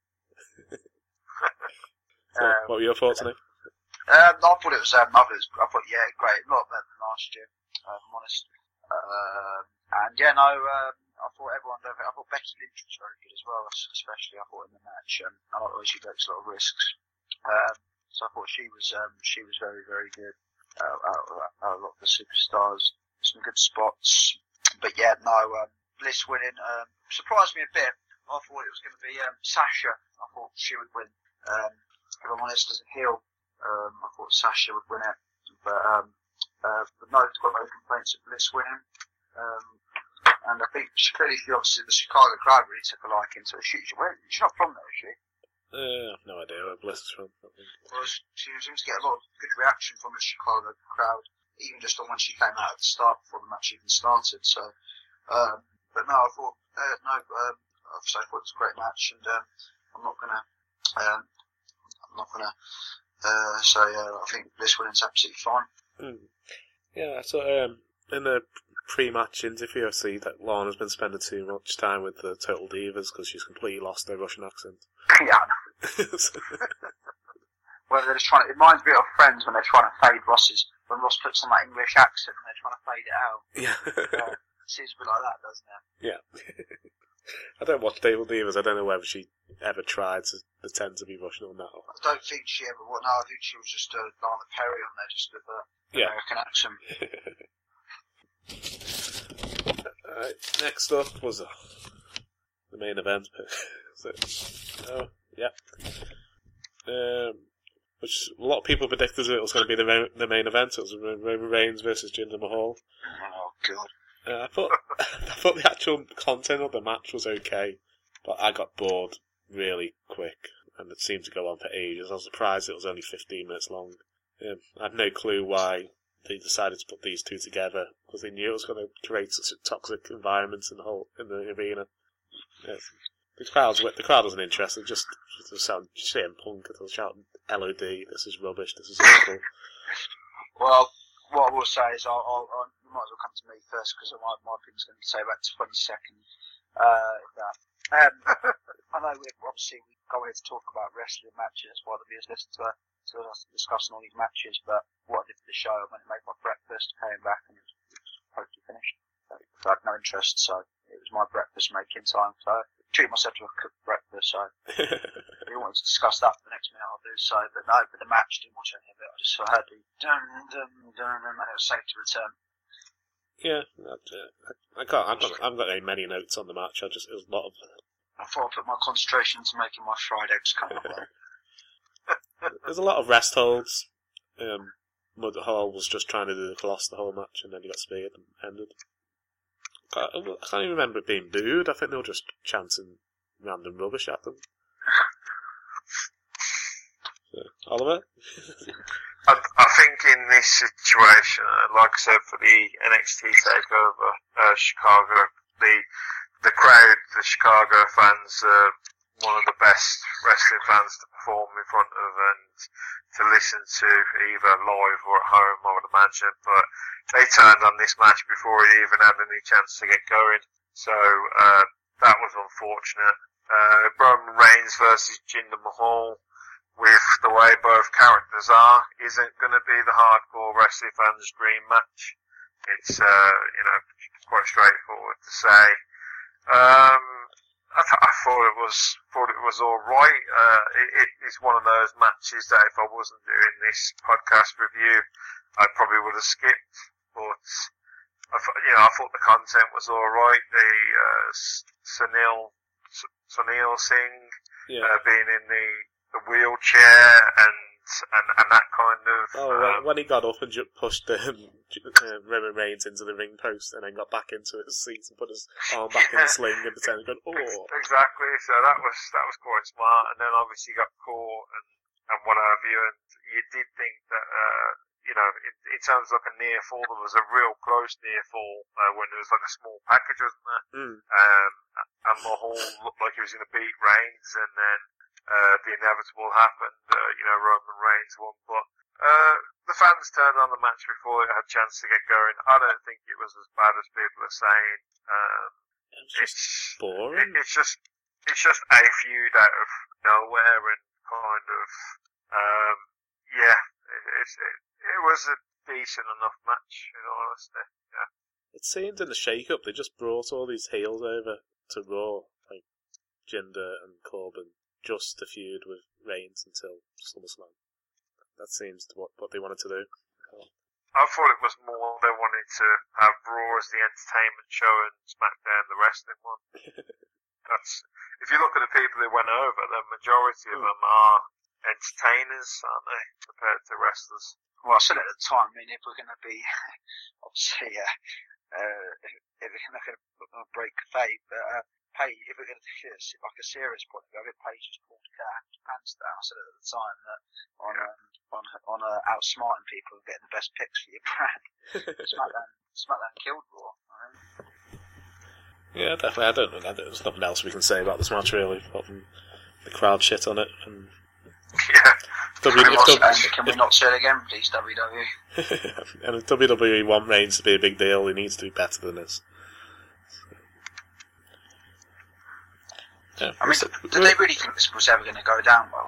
So, um, what were your thoughts, Nick? Um, I thought it was um, others. I thought, yeah, great, a lot better than last year. Uh, if I'm honest. Um, and yeah, no, um, I thought everyone. I thought Becky Lynch was very good as well, especially I thought in the match. Um, I like the way she takes a lot of risks. Um, so I thought she was, um, she was very, very good. Uh, out, out, a lot of the superstars, some good spots. But yeah, no, um, Bliss winning, um, surprised me a bit. I thought it was going to be, um, Sasha. I thought she would win. Um, if I'm honest, as a heel, um, I thought Sasha would win it. But, um, uh, but no, got no complaints of Bliss winning. Um, And I think she clearly, she obviously, the Chicago crowd really took a liking to her. She, she, where, she's not from there, is she? Uh, no idea where Bliss is from. Well, she seems to get a lot of good reaction from the Chicago crowd, even just on when she came out at the start before the match even started. So, um, but no, I thought, uh, no, um, obviously I thought it was a great match, and um, I'm not gonna, um, I'm not gonna uh, say uh, I think Bliss winning's absolutely fine. Mm. Yeah, so um, in the pre-match interview, I see that Lana's been spending too much time with the Total Divas because she's completely lost her Russian accent. Yeah. Well, they're just trying to, it reminds me of Friends when they're trying to fade Ross's, when Ross puts on that English accent and they're trying to fade it out. Yeah. uh, it seems a bit like that, doesn't it? Yeah. I don't watch Total Divas. I don't know whether she ever tried to pretend to be Russian or not. I don't think she ever, well, no, I think she was just uh, Lana Perry on there, just with a yeah. American accent. Alright, next up was uh, the main event. So, oh, yeah. Um, which a lot of people predicted it was going to be the main, the main event. It was Roman Reigns versus Jinder Mahal. Oh god! Uh, I thought I thought the actual content of the match was okay, but I got bored really quick, and it seemed to go on for ages. I was surprised it was only fifteen minutes long. Um, I had no clue why they decided to put these two together, because they knew it was going to create such a toxic environment in the whole in the arena. Yeah. The crowd's the crowd wasn't interested. Just to sound C M Punk, they were shouting L O D. This is rubbish. This is awful. Well, what I will say is, I'll, I'll, I'll, you might as well come to me first because my my thing's going to say about twenty seconds. Uh, that. Um, I know we obviously we go here to talk about wrestling matches while the viewers listen to to us discussing all these matches. But what I did for the show, I went and made my breakfast, came back, and it was, it was totally finished. So I had no interest, so it was my breakfast making time. So I treated myself to a cooked breakfast. So if you wanted to discuss that for the next minute, I'll do so. But no, but the match, didn't watch any of it. I just heard the dun dun dun, and it was safe to return. Yeah, that, uh, I, I can't. I've got, I haven't got any many notes on the match. I just it was a lot of. I thought I put my concentration into making my fried eggs come up. There's a lot of rest holds. Um, Mud Hall was just trying to do the Colossus the whole match, and then he got speared and ended. I, I can't even remember it being booed. I think they were just chanting random rubbish at them. So, Oliver? I, I think in this situation, like I said, for the N X T takeover, uh, Chicago, the the crowd, the Chicago fans, are one of the best wrestling fans to perform in front of and to listen to, either live or at home, I would imagine. But they turned on this match before it even had any chance to get going, so uh, that was unfortunate. Uh, Roman Reigns versus Jinder Mahal, with the way both characters are, isn't going to be the hardcore wrestling fans' dream match. It's, uh, you know, quite straightforward to say. Um, I, th- I thought it was, thought it was alright. Uh, it, it is one of those matches that if I wasn't doing this podcast review, I probably would have skipped. But, I th- you know, I thought the content was alright. The, uh, Sunil, Sunil Singh, Yeah. uh, being in the, the wheelchair and, and, and that kind of, Oh, um, when he got up and ju- pushed um, uh, Roman Reigns into the ring post and then got back into his seat and put his arm back in the sling and pretended going, oh. Exactly, so that was that was quite smart, and then obviously got caught and, and what have you, and you did think that, uh, you know, in, in terms of like a near fall, there was a real close near fall uh, when there was like a small package, wasn't there? Mm. Um, and Mahal looked like he was going to beat Reigns, and then uh, the inevitable happened, uh, you know, Roman Reigns won, but uh, the fans turned on the match before it had a chance to get going. I don't think it was as bad as people are saying. Um, It was just it's boring. It, it's just it's just a feud out of nowhere, and kind of um, yeah, it, it's, it, it was a decent enough match, in all honesty. Yeah. It seemed in the shake-up they just brought all these heels over to Raw, like Jinder and Corbin, just to feud with Reigns until SummerSlam. That seems to what, what they wanted to do. I thought it was more they wanted to have Raw as the entertainment show and SmackDown the wrestling one. That's, if you look at the people who went over, the majority of them are entertainers, aren't they, compared to wrestlers? Well, I said at the time, I mean, if we're going to be, obviously, uh, uh, if, if we're going to uh, break fade, but uh, Page, if we're going to do this, like a serious point of view, I think Page just pulled his pants down. I said it at the time that on um, on on uh, outsmarting people and getting the best picks for your brand, SmackDown SmackDown killed Raw. I mean. Yeah, definitely. I don't think there's nothing else we can say about this match really, apart from the crowd shit on it. And Yeah. Can, W- we not, if, and can we not say it again, please, W W E? and if W W E want Reigns to be a big deal, he needs to be better than this. Yeah. I mean, did, did they really think this was ever going to go down well?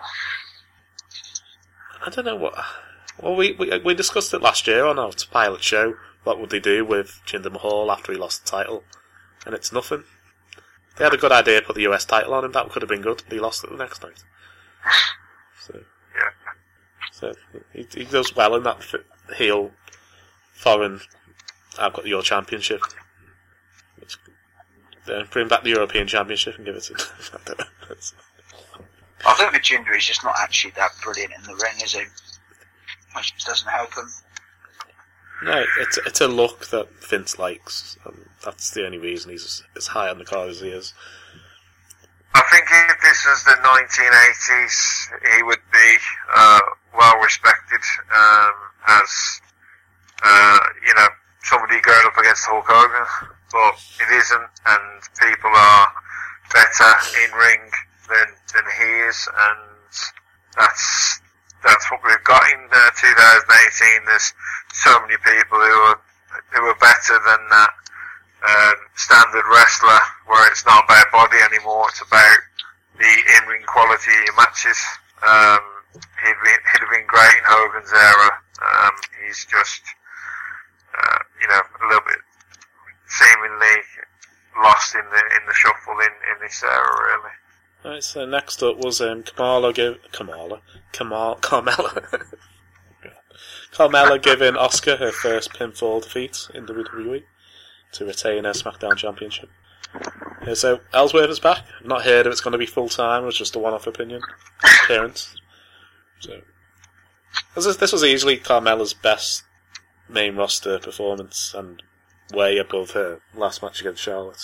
I don't know what. Well, we, we we discussed it last year on our pilot show. What would they do with Jinder Mahal after he lost the title? And it's nothing. They had a good idea, put the U S title on him. That could have been good. But he lost it the next night. So Yeah. so he, he does well in that f- heel foreign. I've got your championship. Which, uh, bring back the European Championship and give it to. I don't know. It's, I think that Jinder is just not actually that brilliant in the ring, is he? Which doesn't help him. No, it's it's a look that Vince likes. And that's the only reason he's as high on the card as he is. I think if this was the nineteen eighties, he would be uh, well respected um, as uh, you know somebody going up against Hulk Hogan, but it isn't, and people are better in ring than than he is, and that's that's what we've got in uh, two thousand eighteen. There's so many people who are who are better than that um, standard wrestler, where it's not about body anymore, it's about the in-ring quality of your matches. Um, he'd, be, he'd have been great in Hogan's era. Um, he's just, uh, you know, a little bit seemingly lost in the in the shuffle in, in this era, really. Right, so next up was um, Kamala give Kamala Kamal Carmella Carmella giving Asuka her first pinfall defeat in W W E to retain her SmackDown Championship. Yeah, so Ellsworth is back. I've not heard if it's going to be full time. It was just a one-off opinion appearance. So this, is, this was easily Carmella's best main roster performance and way above her last match against Charlotte.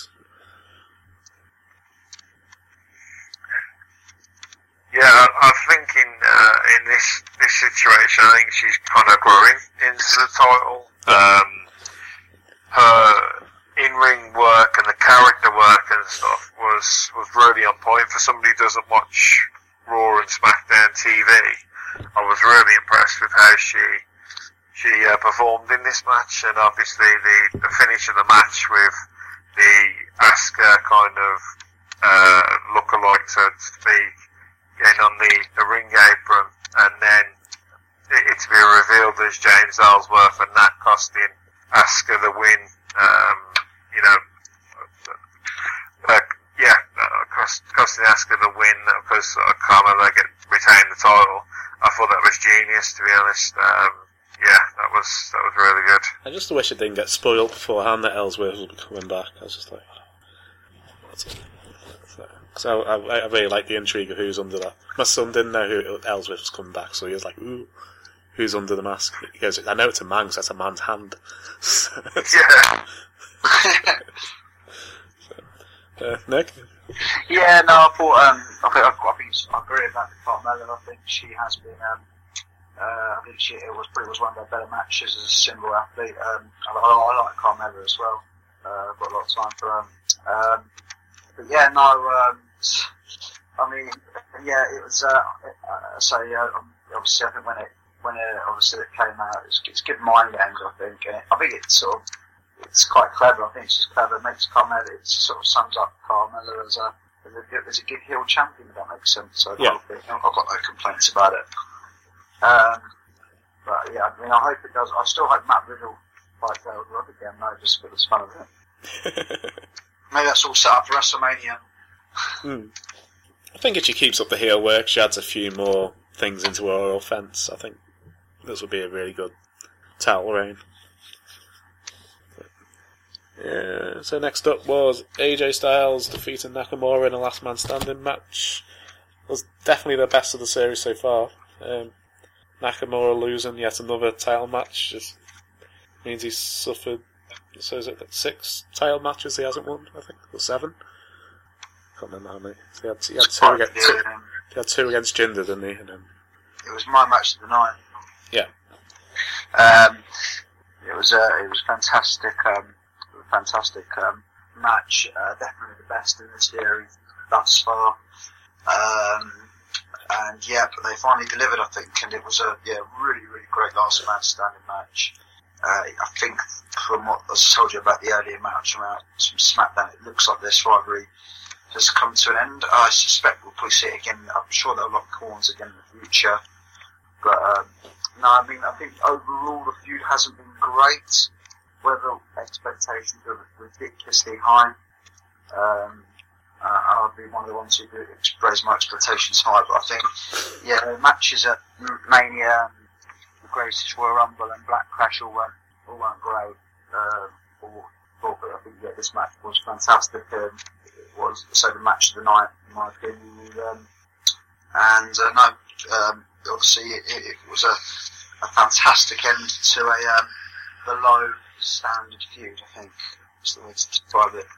Yeah, I, I think in uh, in this this situation, I think she's kind of growing into the title. Um, her in-ring work and the character work and stuff was was really on point for somebody who doesn't watch Raw and SmackDown T V. I was really impressed with how she she uh, performed in this match, and obviously the, the finish of the match with the Asuka kind of uh, look-alike, so to speak, getting on the, the ring apron, and then it, it to be revealed as James Ellsworth, and that costing Asuka the win. Um, you know, uh, yeah, uh, cost, costing Asuka the win because uh, Carmella get retain the title. I thought that was genius, to be honest. Um, yeah, that was that was really good. I just wish it didn't get spoiled beforehand that Ellsworth would be coming back. I was just like, what's it? So I, I really like the intrigue of who's under that. My son didn't know who Ellsworth was coming back, so he was like, "Ooh, who's under the mask?" He goes, "I know it's a man, because that's a man's hand." Yeah. so, uh, Nick? Yeah, no, I thought, um, I think, I, I think it's, I agree with that with Carmella. I think she has been, um, uh, I think she, it was pretty was one of her better matches as a single athlete. Um, I, I, I like Carmella as well. Uh, I've got a lot of time for her. Um, but yeah, no, um, I mean, yeah, it was, uh, uh so, yeah, obviously I think when it, when it, obviously it came out, it's, it's good mind games, I think, and it, I think it's sort of, it's quite clever. I think it's just clever. It makes Carmella, it sort of sums up Carmella as a, as a, as a good heel champion, if that makes sense. So yeah. I've got no complaints about it. Um, but yeah, I mean, I hope it does. I still hope Matt Riddle fights Gold Rock again, no, just for the fun of it. Maybe that's all set up for WrestleMania. Hmm. I think if she keeps up the heel work, she adds a few more things into her offense. I think this would be a really good title reign. Yeah, so next up was A J Styles defeating Nakamura in a last man standing match. It was definitely the best of the series so far. Um, Nakamura losing yet another title match just means he's suffered So is it six title matches he hasn't won? I think or seven. Can't remember how many. He had, he had two against. Two, he had two against Jinder, didn't he? And then, it was my match of the night. Yeah. Um, it was uh, it was fantastic. Um, fantastic um, match. Uh, definitely the best in the series thus far. Um, and yeah, but they finally delivered, I think, and it was a yeah really really great last man standing match. Uh, I think from what I told you about the earlier match about some SmackDown, it looks like this rivalry has come to an end. I suspect we'll probably see it again. I'm sure they'll lock horns again in the future. But um, no, I mean I think overall the feud hasn't been great. Whether expectations are ridiculously high, um, uh, I'll be one of the ones who do raise my expectations high. But I think, yeah, the matches at Mania, the Greatest Royal Rumble, and Black Crash all weren't all weren't great. Uh, or, or, but I think yeah, this match was fantastic. Um, it was so the match of the night, in my opinion. Um, and uh, no, um, obviously it, it, it was a, a fantastic end to a um, below standard feud, I think, is the way to describe it.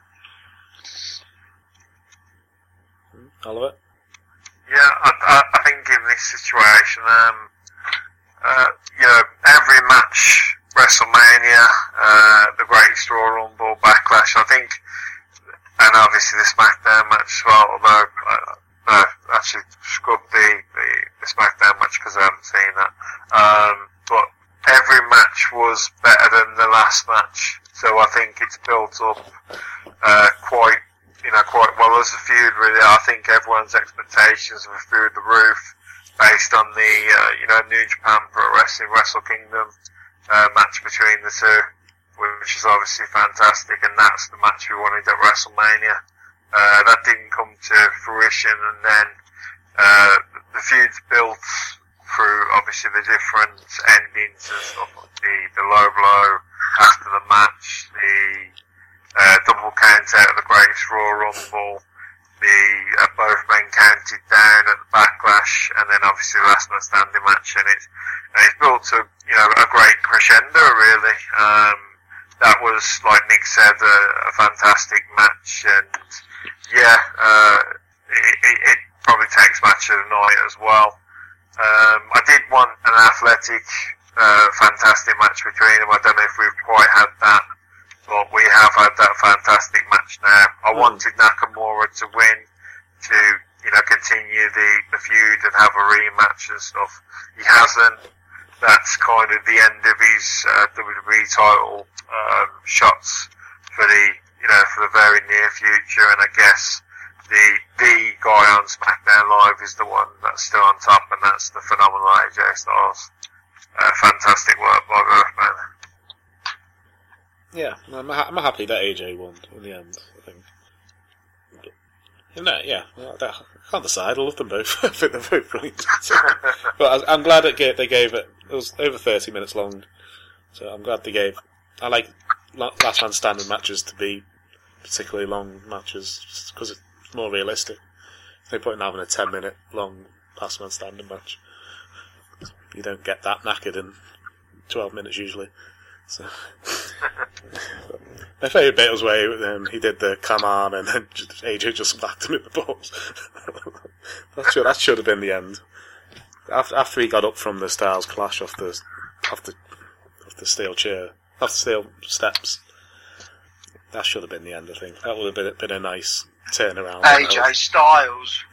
Oliver? Yeah, I, I, I think in this situation, um, uh, you know, every match, WrestleMania, uh, the Greatest Royal Rumble, Backlash, I think, and obviously the SmackDown match as well, although I, I actually scrubbed the, the, the SmackDown match because I haven't seen that. Um, but every match was better than the last match, so I think it's built up uh, quite, you know, quite well as a feud. Really, I think everyone's expectations were through the roof based on the, uh, you know, New Japan Pro Wrestling Wrestle Kingdom uh, match between the two, which is obviously fantastic, and that's the match we wanted at WrestleMania. Uh, that didn't come to fruition, and then uh, the feud's built through obviously the different endings and stuff, like the, the low blow after the match, the uh, double count out of the Greatest Royal Rumble, the uh, both men counted down at the Backlash, and then obviously the last man standing match, and it's, and it's built to, you know, a great crescendo really. Um, that was, like Nick said, a, a fantastic match, and yeah, uh, it, it, it probably takes match of the night as well. Um, I did want an athletic, uh, fantastic match between them. I don't know if we've quite had that, but we have had that fantastic match now. I mm. wanted Nakamura to win, to, you know, continue the, the feud and have a rematch and stuff. He hasn't. That's kind of the end of his, uh, W W E title, um, shots for the, you know, for the very near future, and I guess the the guy on SmackDown Live is the one that's still on top, and that's the phenomenal A J Styles. Uh, fantastic work by both men. Yeah, I'm, ha- I'm happy that A J won in the end, I think. But, no, yeah, I can't decide. I love them both. I think they're both brilliant. So, but I'm glad it gave, they gave it. It was over thirty minutes long, so I'm glad they gave. I like last man standing matches to be particularly long matches because it's more realistic. No point in having a ten minute long last man standing match. You don't get that knackered in twelve minutes usually. So my favourite bit was where um, he did the come on and then just, A J just smacked him in the balls. that, should, that should have been the end. After, after he got up from the Styles Clash off the off the off the steel chair, off the steel steps, that should have been the end. I think that would have been, been a nice turnaround. A J Styles.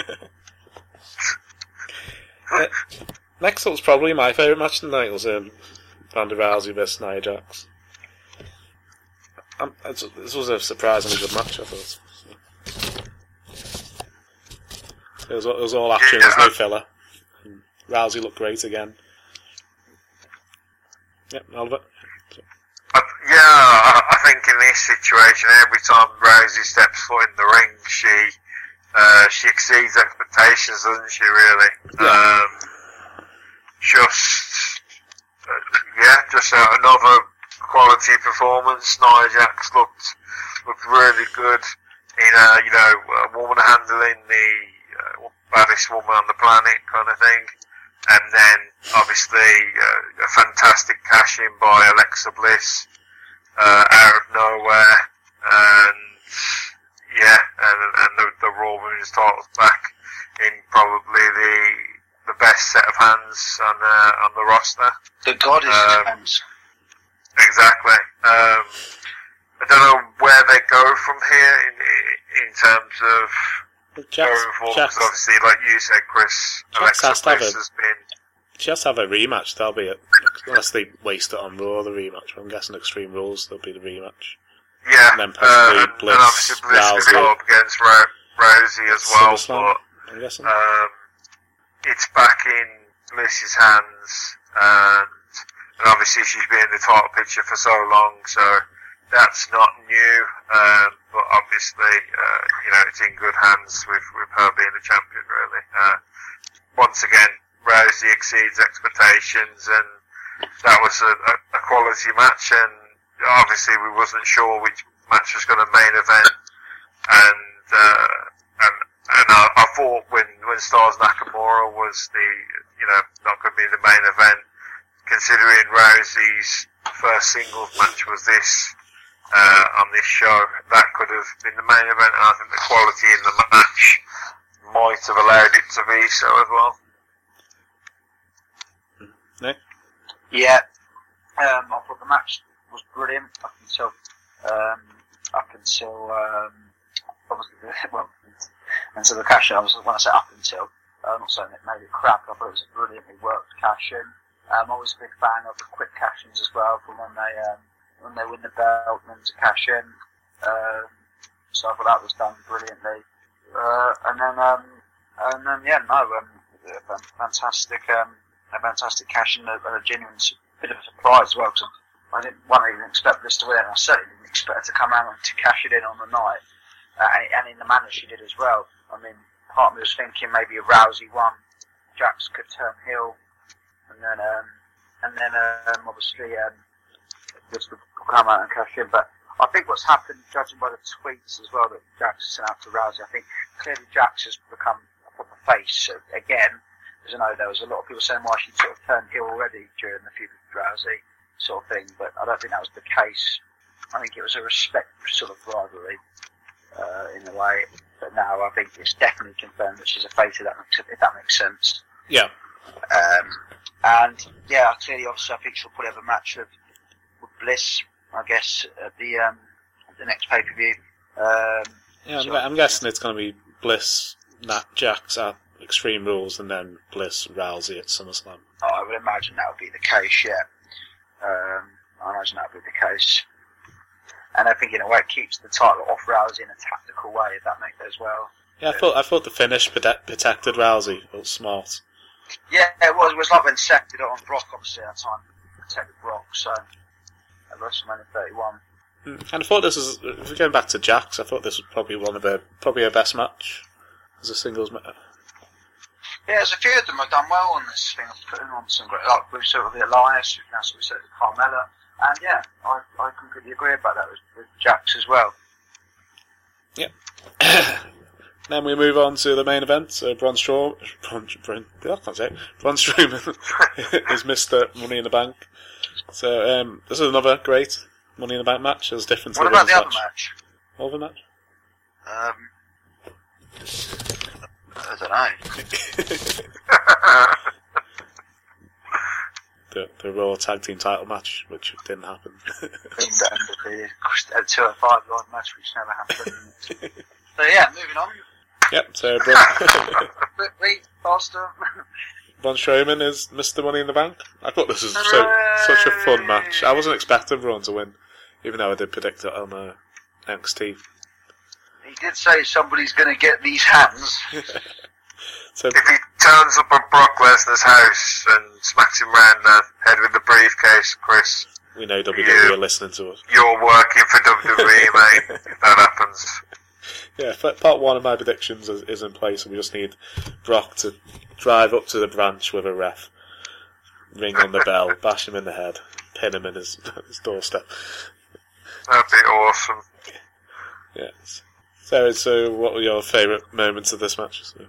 uh, next up was probably my favourite match of the night. Was um, Ronda Rousey versus Nia Jax. Um, this was a surprisingly good match, I thought. It was, it was all action, there was no filler. And Rousey looked great again. Yep, Albert. Uh, yeah, I think in this situation, every time Rousey steps foot in the ring, she uh, she exceeds expectations, doesn't she? Really, yeah. um, just uh, yeah, just uh, another quality performance. Nia Jax looked looked really good in a, you know, a woman handling the uh, baddest woman on the planet kind of thing. And then, obviously, uh, a fantastic cash-in by Alexa Bliss. uh, out of nowhere, and yeah, and, and the, the Raw Women's titles back in probably the the best set of hands on uh, on the roster. The goddess Um, hands. Exactly. Um, I don't know where they go from here in in terms of But Jax, going forward. Jax, Because obviously, like you said, Chris, Jax Alexa has to have Bliss a- has been. she has to have a rematch, that'll be it. Unless they waste it on Raw, the rematch. I'm guessing Extreme Rules, there'll be the rematch. Yeah, And then possibly uh, and, Bliss, and obviously Bliss will Rousey. go up against Ro- Rousey as well, SummerSlam, but I'm guessing. um, it's back in Bliss's hands, and, and obviously she's been in the title picture for so long, so that's not new, um, but obviously, uh, you know, it's in good hands with, with her being the champion, really. Uh, once again, Rousey exceeds expectations, and that was a, a, a quality match, and obviously we wasn't sure which match was going to main event, and uh, and and I, I thought when when Stars Nakamura was the you know not going to be the main event, considering Rousey's first singles match was this uh, on this show, that could have been the main event, and I think the quality in the match might have allowed it to be so as well. Nick? Yeah. Um, I thought the match was brilliant up until, um, up until, um, obviously, well, until the cash in. I was, when I say up until, I'm not saying it made it crap, I thought it was a brilliantly worked cash in. Um, I'm always a big fan of the quick cash ins as well, from when they, um, when they win the belt and then to cash in. Um, so I thought that was done brilliantly. Uh, and then, um, and then, yeah, no, um, a fantastic, um, a fantastic cash in, and a genuine bit of a surprise as well, because I didn't, one, I didn't expect this to win, and I certainly didn't expect her to come out and to cash it in on the night, uh, and, and in the manner she did as well. I mean, part of me was thinking maybe if Rousey won, Jax could turn heel, and then, um, and then, um, obviously, um, this would come out and cash in, but I think what's happened, judging by the tweets as well that Jax has sent out to Rousey, I think clearly Jax has become a proper face so again. Because I know there was a lot of people saying why she sort of turned heel already during the feud with Rousey sort of thing, but I don't think that was the case. I think it was a respect sort of rivalry uh, in a way, but now I think it's definitely confirmed that she's a face, if that makes, if that makes sense. Yeah. Um, and yeah, clearly, obviously, I think she'll probably have a match with, with Bliss, I guess, at the um, the next pay per view. Um, Yeah, I'm, so, I'm guessing it's going to be Bliss, Nat Jax at Extreme Rules, and then Bliss, Rousey at SummerSlam. Oh, I would imagine that would be the case, yeah. Um, I imagine that would be the case. And I think, in a way, it keeps the title off Rousey in a tactical way, if that makes it as well. Yeah, I thought I thought the finish prote- protected Rousey. It was smart. Yeah, it was. It was like when Seth did it on Brock, obviously, at that time. Protected Brock, so at WrestleMania thirty-one. Mm. And I thought this was, if we're going back to Jax, I thought this was probably one of her, probably her best match as a singles match. Yeah, there's a few of them have done well on this thing. I've put them on some great, like with sort of the Elias, now sort of said with Carmella, and yeah, I, I completely agree about that with, with Jax as well. Yep. Then we move on to the main event. So Braun Strowman, Braun, Braun, I can't say it. Braun Strowman is Mister Money in the Bank. So um, this is another great Money in the Bank match. It's different to What the about the women's other match? What other match? Um, I don't know. the the Raw Tag Team Title match, which didn't happen. the, the, the two and five line match, which never happened. So yeah, moving on. Yep. So Braun, Wait, wait faster. Braun Strowman is Mister Money in the Bank. I thought this was so, such a fun match. I wasn't expecting Braun to win, even though I did predict it on uh, N X T. He did say somebody's going to get these hands. So If he turns up at Brock Lesnar's house and smacks him round the head with the briefcase, Chris, we know W W E You- are listening to us. you're working for W W E, mate, if that happens. Yeah, f- part one of my predictions is, is in place, and we just need Brock to drive up to the branch with a ref, ring on the bell, bash him in the head, pin him in his, his doorstep. That'd be awesome. Yes. So, so what were your favourite moments of this match? So,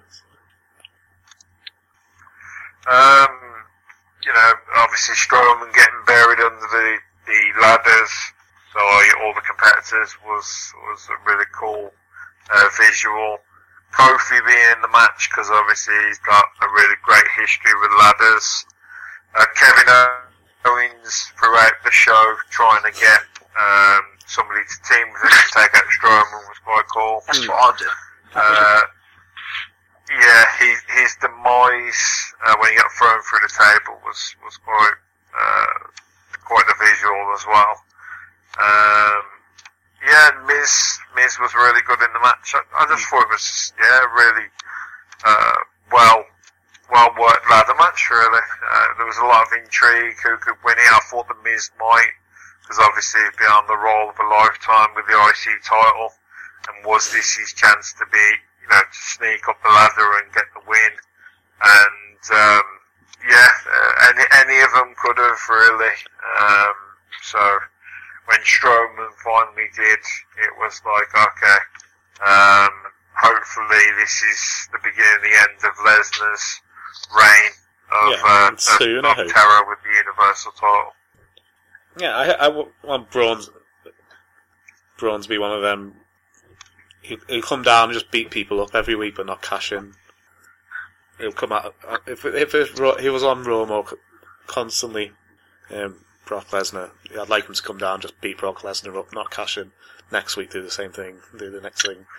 Um, you know, obviously Strowman getting buried under the, the ladders, So all the competitors was was a really cool uh, visual. Kofi being in the match because obviously he's got a really great history with ladders. Uh, Kevin Owens throughout the show trying to get um, somebody to team with him to take out Strowman was quite cool. That's what I do. Uh, yeah, his, his demise uh, when he got thrown through the table was was quite uh, quite the visual as well. Um, yeah, Miz Miz was really good in the match. I, I just thought it was yeah really uh, well well worked ladder match. Really, uh, there was a lot of intrigue who could win it. I thought the Miz might, because obviously he'd be on the roll of a lifetime with the I C title, and was this his chance to be, you know, to sneak up the ladder and get the win? And um, yeah, uh, any any of them could have really. Um, so when Strowman finally did, it was like, okay, um, hopefully this is the beginning of the end of Lesnar's reign of, Yeah, uh, and soon, of, I of hope. terror with the Universal title. Yeah, I, I w- want Braun, Braun to be one of them. He'll, he'll come down and just beat people up every week, but not cash in. He'll come out if if, if he was on Raw more constantly. Um, Brock Lesnar, I'd like him to come down, just beat Brock Lesnar up, not cash in. Next week, do the same thing. Do the next thing.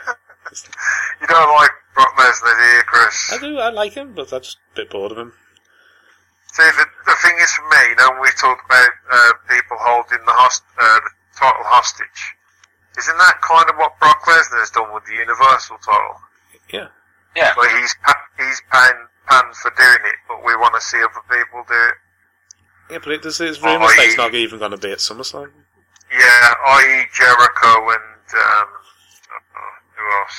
You don't like Brock Lesnar, do you, Chris? I do. I like him, but I'm just a bit bored of him. See, the, the thing is for me, you know, when we talk about uh, people holding the, host, uh, the title hostage, isn't that kind of what Brock Lesnar has done with the Universal title? Yeah. Yeah. But he's pa- he's paying panned for doing it, but we want to see other people do it. Yeah, but it, there's, there's rumours that he's not even going to be at SummerSlam. Yeah, that is. Jericho and um, uh, who else?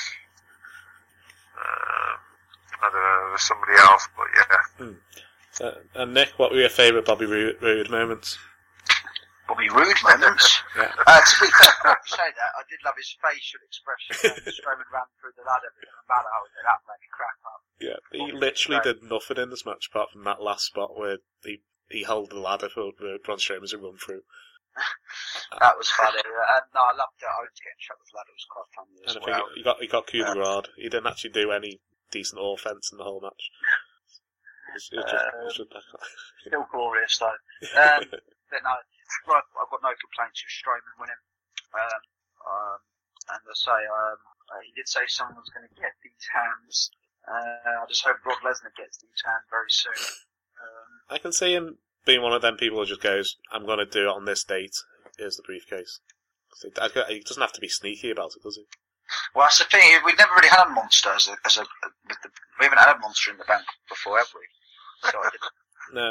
Uh, I don't know. There's somebody else, but yeah. Hmm. Uh, and Nick, what were your favourite Bobby Roode, Roode moments? Bobby Roode moments. Yeah. Uh, to be fair, I have to say that, I did love his facial expression when Strowman ran through the ladder with him about how that made me crack up. Yeah, he literally did nothing in this match apart from that last spot where he he held the ladder for uh, Braun Strowman to run through. That was funny. And no, I loved it. Owens getting shot with the ladder was quite funny as And I well. think he got he got coup de grace. He didn't actually do any decent offense in the whole match. It was, it was just, it was just Still glorious though. Um, but no, right, I've got no complaints with Strowman winning. Um, um, and I say, um, uh, he did say someone was going to get these hands. Uh, I just hope Brock Lesnar gets these hands very soon. Um, I can see him being one of them people who just goes, "I'm going to do it on this date. Here's the briefcase." He doesn't have to be sneaky about it, does he? well, that's the thing. We've never really had a monster as a, as a with the, we haven't had a monster in the bank before, have we? So I didn't, No.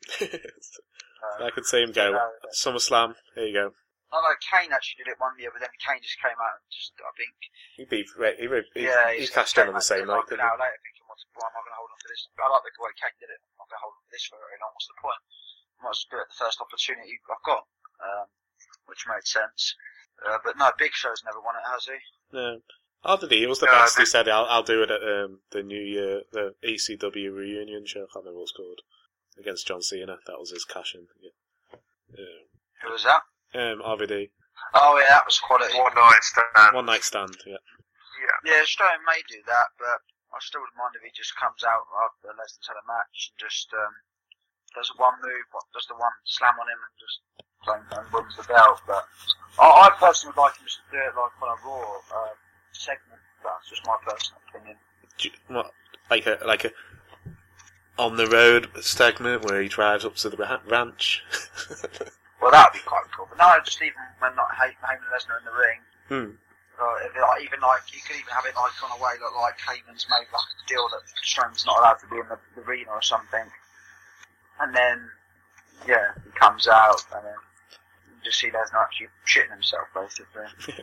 uh, I could see him go, no, SummerSlam, here you go. I know Kane actually did it one year, but then Kane just came out and just, I think, He beat, he, he, yeah, he he's cashed in on the came same out night, an didn't he? hour later thinking, what's, why am I going to hold on to this? I like the way Kane did it. I'm not going to hold on to this for very long. What's the point? I might as well do it at the first opportunity I've got, um, which made sense. Uh, but no, Big Show's never won it, has he? No. Oh, did he? He was the No, best. He the- said, I'll, I'll do it at um, the New Year, the E C W reunion show, I can't remember what it's called, against John Cena. That was his cash-in. Yeah. Um, Who was that? um, R V D. Oh yeah, that was quality. One night stand. One night stand, yeah. Yeah. Yeah, Strowman may do that, but I still wouldn't mind if he just comes out after Lesnar's had a match and just um, does one move, what, does the one slam on him and just and, and wins the belt. But I, I personally would like him to do it like on a Raw uh, segment. That's just my personal opinion. Do you- What, like a, like a on the road segment where he drives up to the ra- ranch? Well, that would be quite cool. But no, just even when not Heyman and Lesnar in the ring. Hmm. Uh, if it, like, even like you could even have it like on a way look like Heyman's made like a deal that Strowman's not allowed to be in the, the arena or something, and then yeah, he comes out and then you just see Lesnar actually shitting himself basically.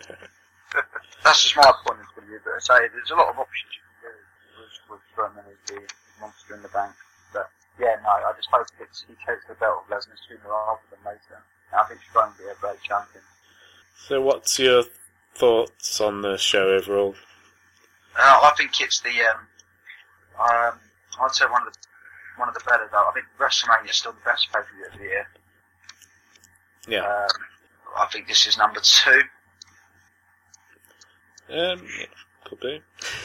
That's just my point of view. But I say there's a lot of options you can do with, with Strowman as the monster in the bank. But yeah, no, I just hope it's, he takes the belt of Lesnar sooner rather than later. And I think Strowman will be a great champion. So what's your thoughts on the show overall? Uh, I think it's the um, um, I'd say one of the one of the better though. I think WrestleMania is still the best pay per view of the year. Yeah. Um, I think this is number two. Um, could be.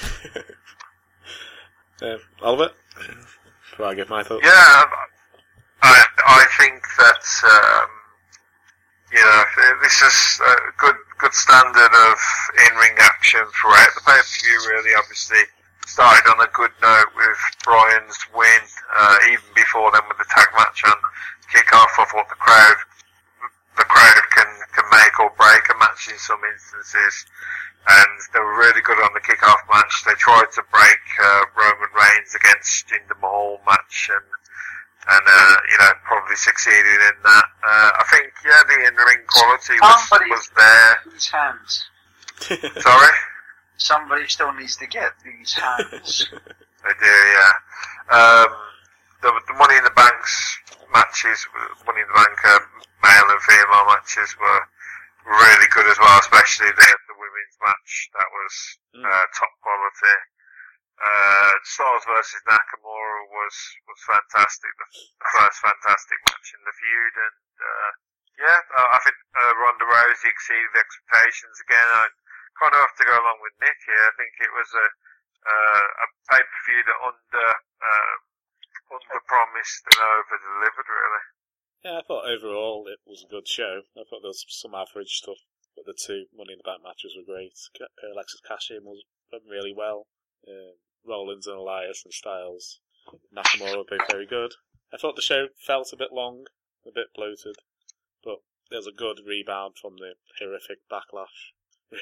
um, Oliver, before I give my thoughts. Yeah, I I think that um, you know this is a good good standard of in-ring action throughout the pay-per-view. Really, obviously started on a good note with Bryan's win, uh, even before then with the tag match on kickoff. I thought the crowd the crowd can can make or break a match in some instances. And they were really good on the kick-off match. They tried to break uh, Roman Reigns against Jinder Mahal match, and and uh, you know probably succeeded in that. Uh, I think yeah, the in-ring quality was Somebody was there. These hands. Sorry, Somebody still needs to get these hands. they do. Yeah, um, the, the Money in the Bank's matches, Money in the Bank uh, male and female matches were really good as well, especially the, the women's match. That was Mm. uh, top quality. Uh, Styles versus Nakamura was, was fantastic. The, the first fantastic match in the feud. And, uh, yeah, uh, I think uh, Ronda Rousey exceeded expectations again. I kind of have to go along with Nick here. I think it was a, uh, a pay-per-view that under, uh, under-promised and over-delivered, really. Yeah, I thought overall it was a good show. I thought there was some average stuff, but the two Money in the Bank matches were great. Alexis Cash-in was done really well. Uh, Rollins and Elias and Styles, Nakamura were both very good. I thought the show felt a bit long, a bit bloated, but there was a good rebound from the horrific Backlash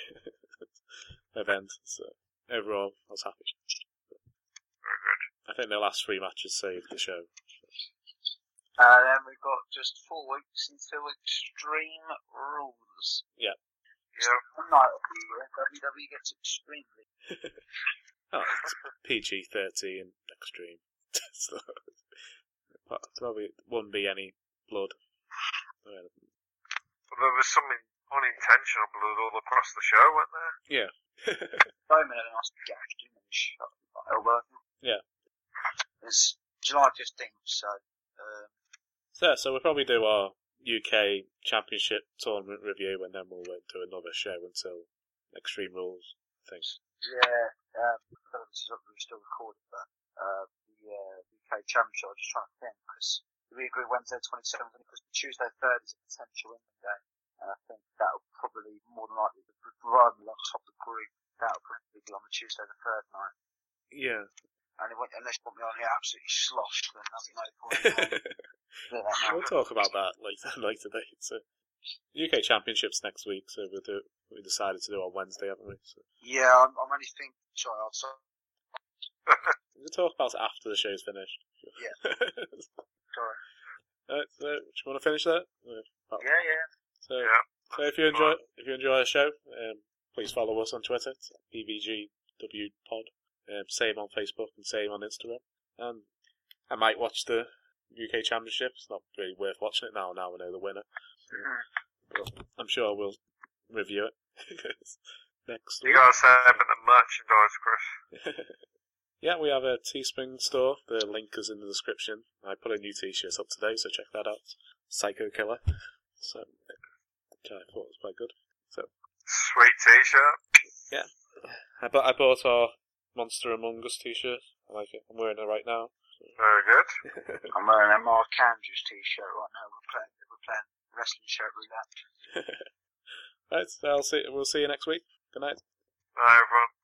event. So overall, I was happy. Very good. I think the last three matches saved the show. Uh, then we've got just four weeks until Extreme Rules. Yeah. Yeah. One night of the year, W W E gets extremely. Oh, it's P G thirteen extreme. So, probably wouldn't be any blood. Well, there was some unintentional blood all across the show, wasn't there? Yeah. Roman had a nice gash, didn't he? Shot by elbow. Yeah. It's July fifteenth, so. Um, So, so we'll probably do our U K Championship tournament review, and then we'll uh, do another show until Extreme Rules things. yeah, um, I don't know if this is something we're still recording, but uh, the uh, U K Championship, I'm just trying to think, because we agree Wednesday twenty-seventh, because Tuesday third is a potential England game, and I think that will probably, more than likely, provided on top of the group, that will probably be on the Tuesday the third night. Yeah. And it went, unless you put me on here absolutely sloshed, then there's no point. Yeah, that now. We'll talk about that later, later date. So, U K Championships next week, so we'll do. We decided to do it on Wednesday, haven't we? So. Yeah, I'm, I'm only thinking. Sorry, I'll sorry. We'll talk about it after the show's finished. Yeah. Sorry. Alright, so, do you want to finish that? Yeah, yeah. So, Yeah. so if you enjoy, if you enjoy the show, um, please follow us on Twitter, it's B B G W Pod. Um, same on Facebook and same on Instagram. And I might watch the U K Championship. It's not really worth watching it now. Now we know the winner. But I'm sure we'll review it next You week. gotta say about the merchandise, Chris. Yeah, we have a Teespring store. The link is in the description. I put a new t-shirt up today, so check that out. Psycho Killer. So, which I thought was quite good. So, Sweet t-shirt. yeah. I, bu- I bought our Monster Among Us t-shirt. I like it. I'm wearing it right now. Very good. I'm wearing a Mark Andrews t-shirt right now. We're playing, we're playing wrestling shirt roulette. Right, so I'll see, we'll see you next week. Good night. Bye, everyone.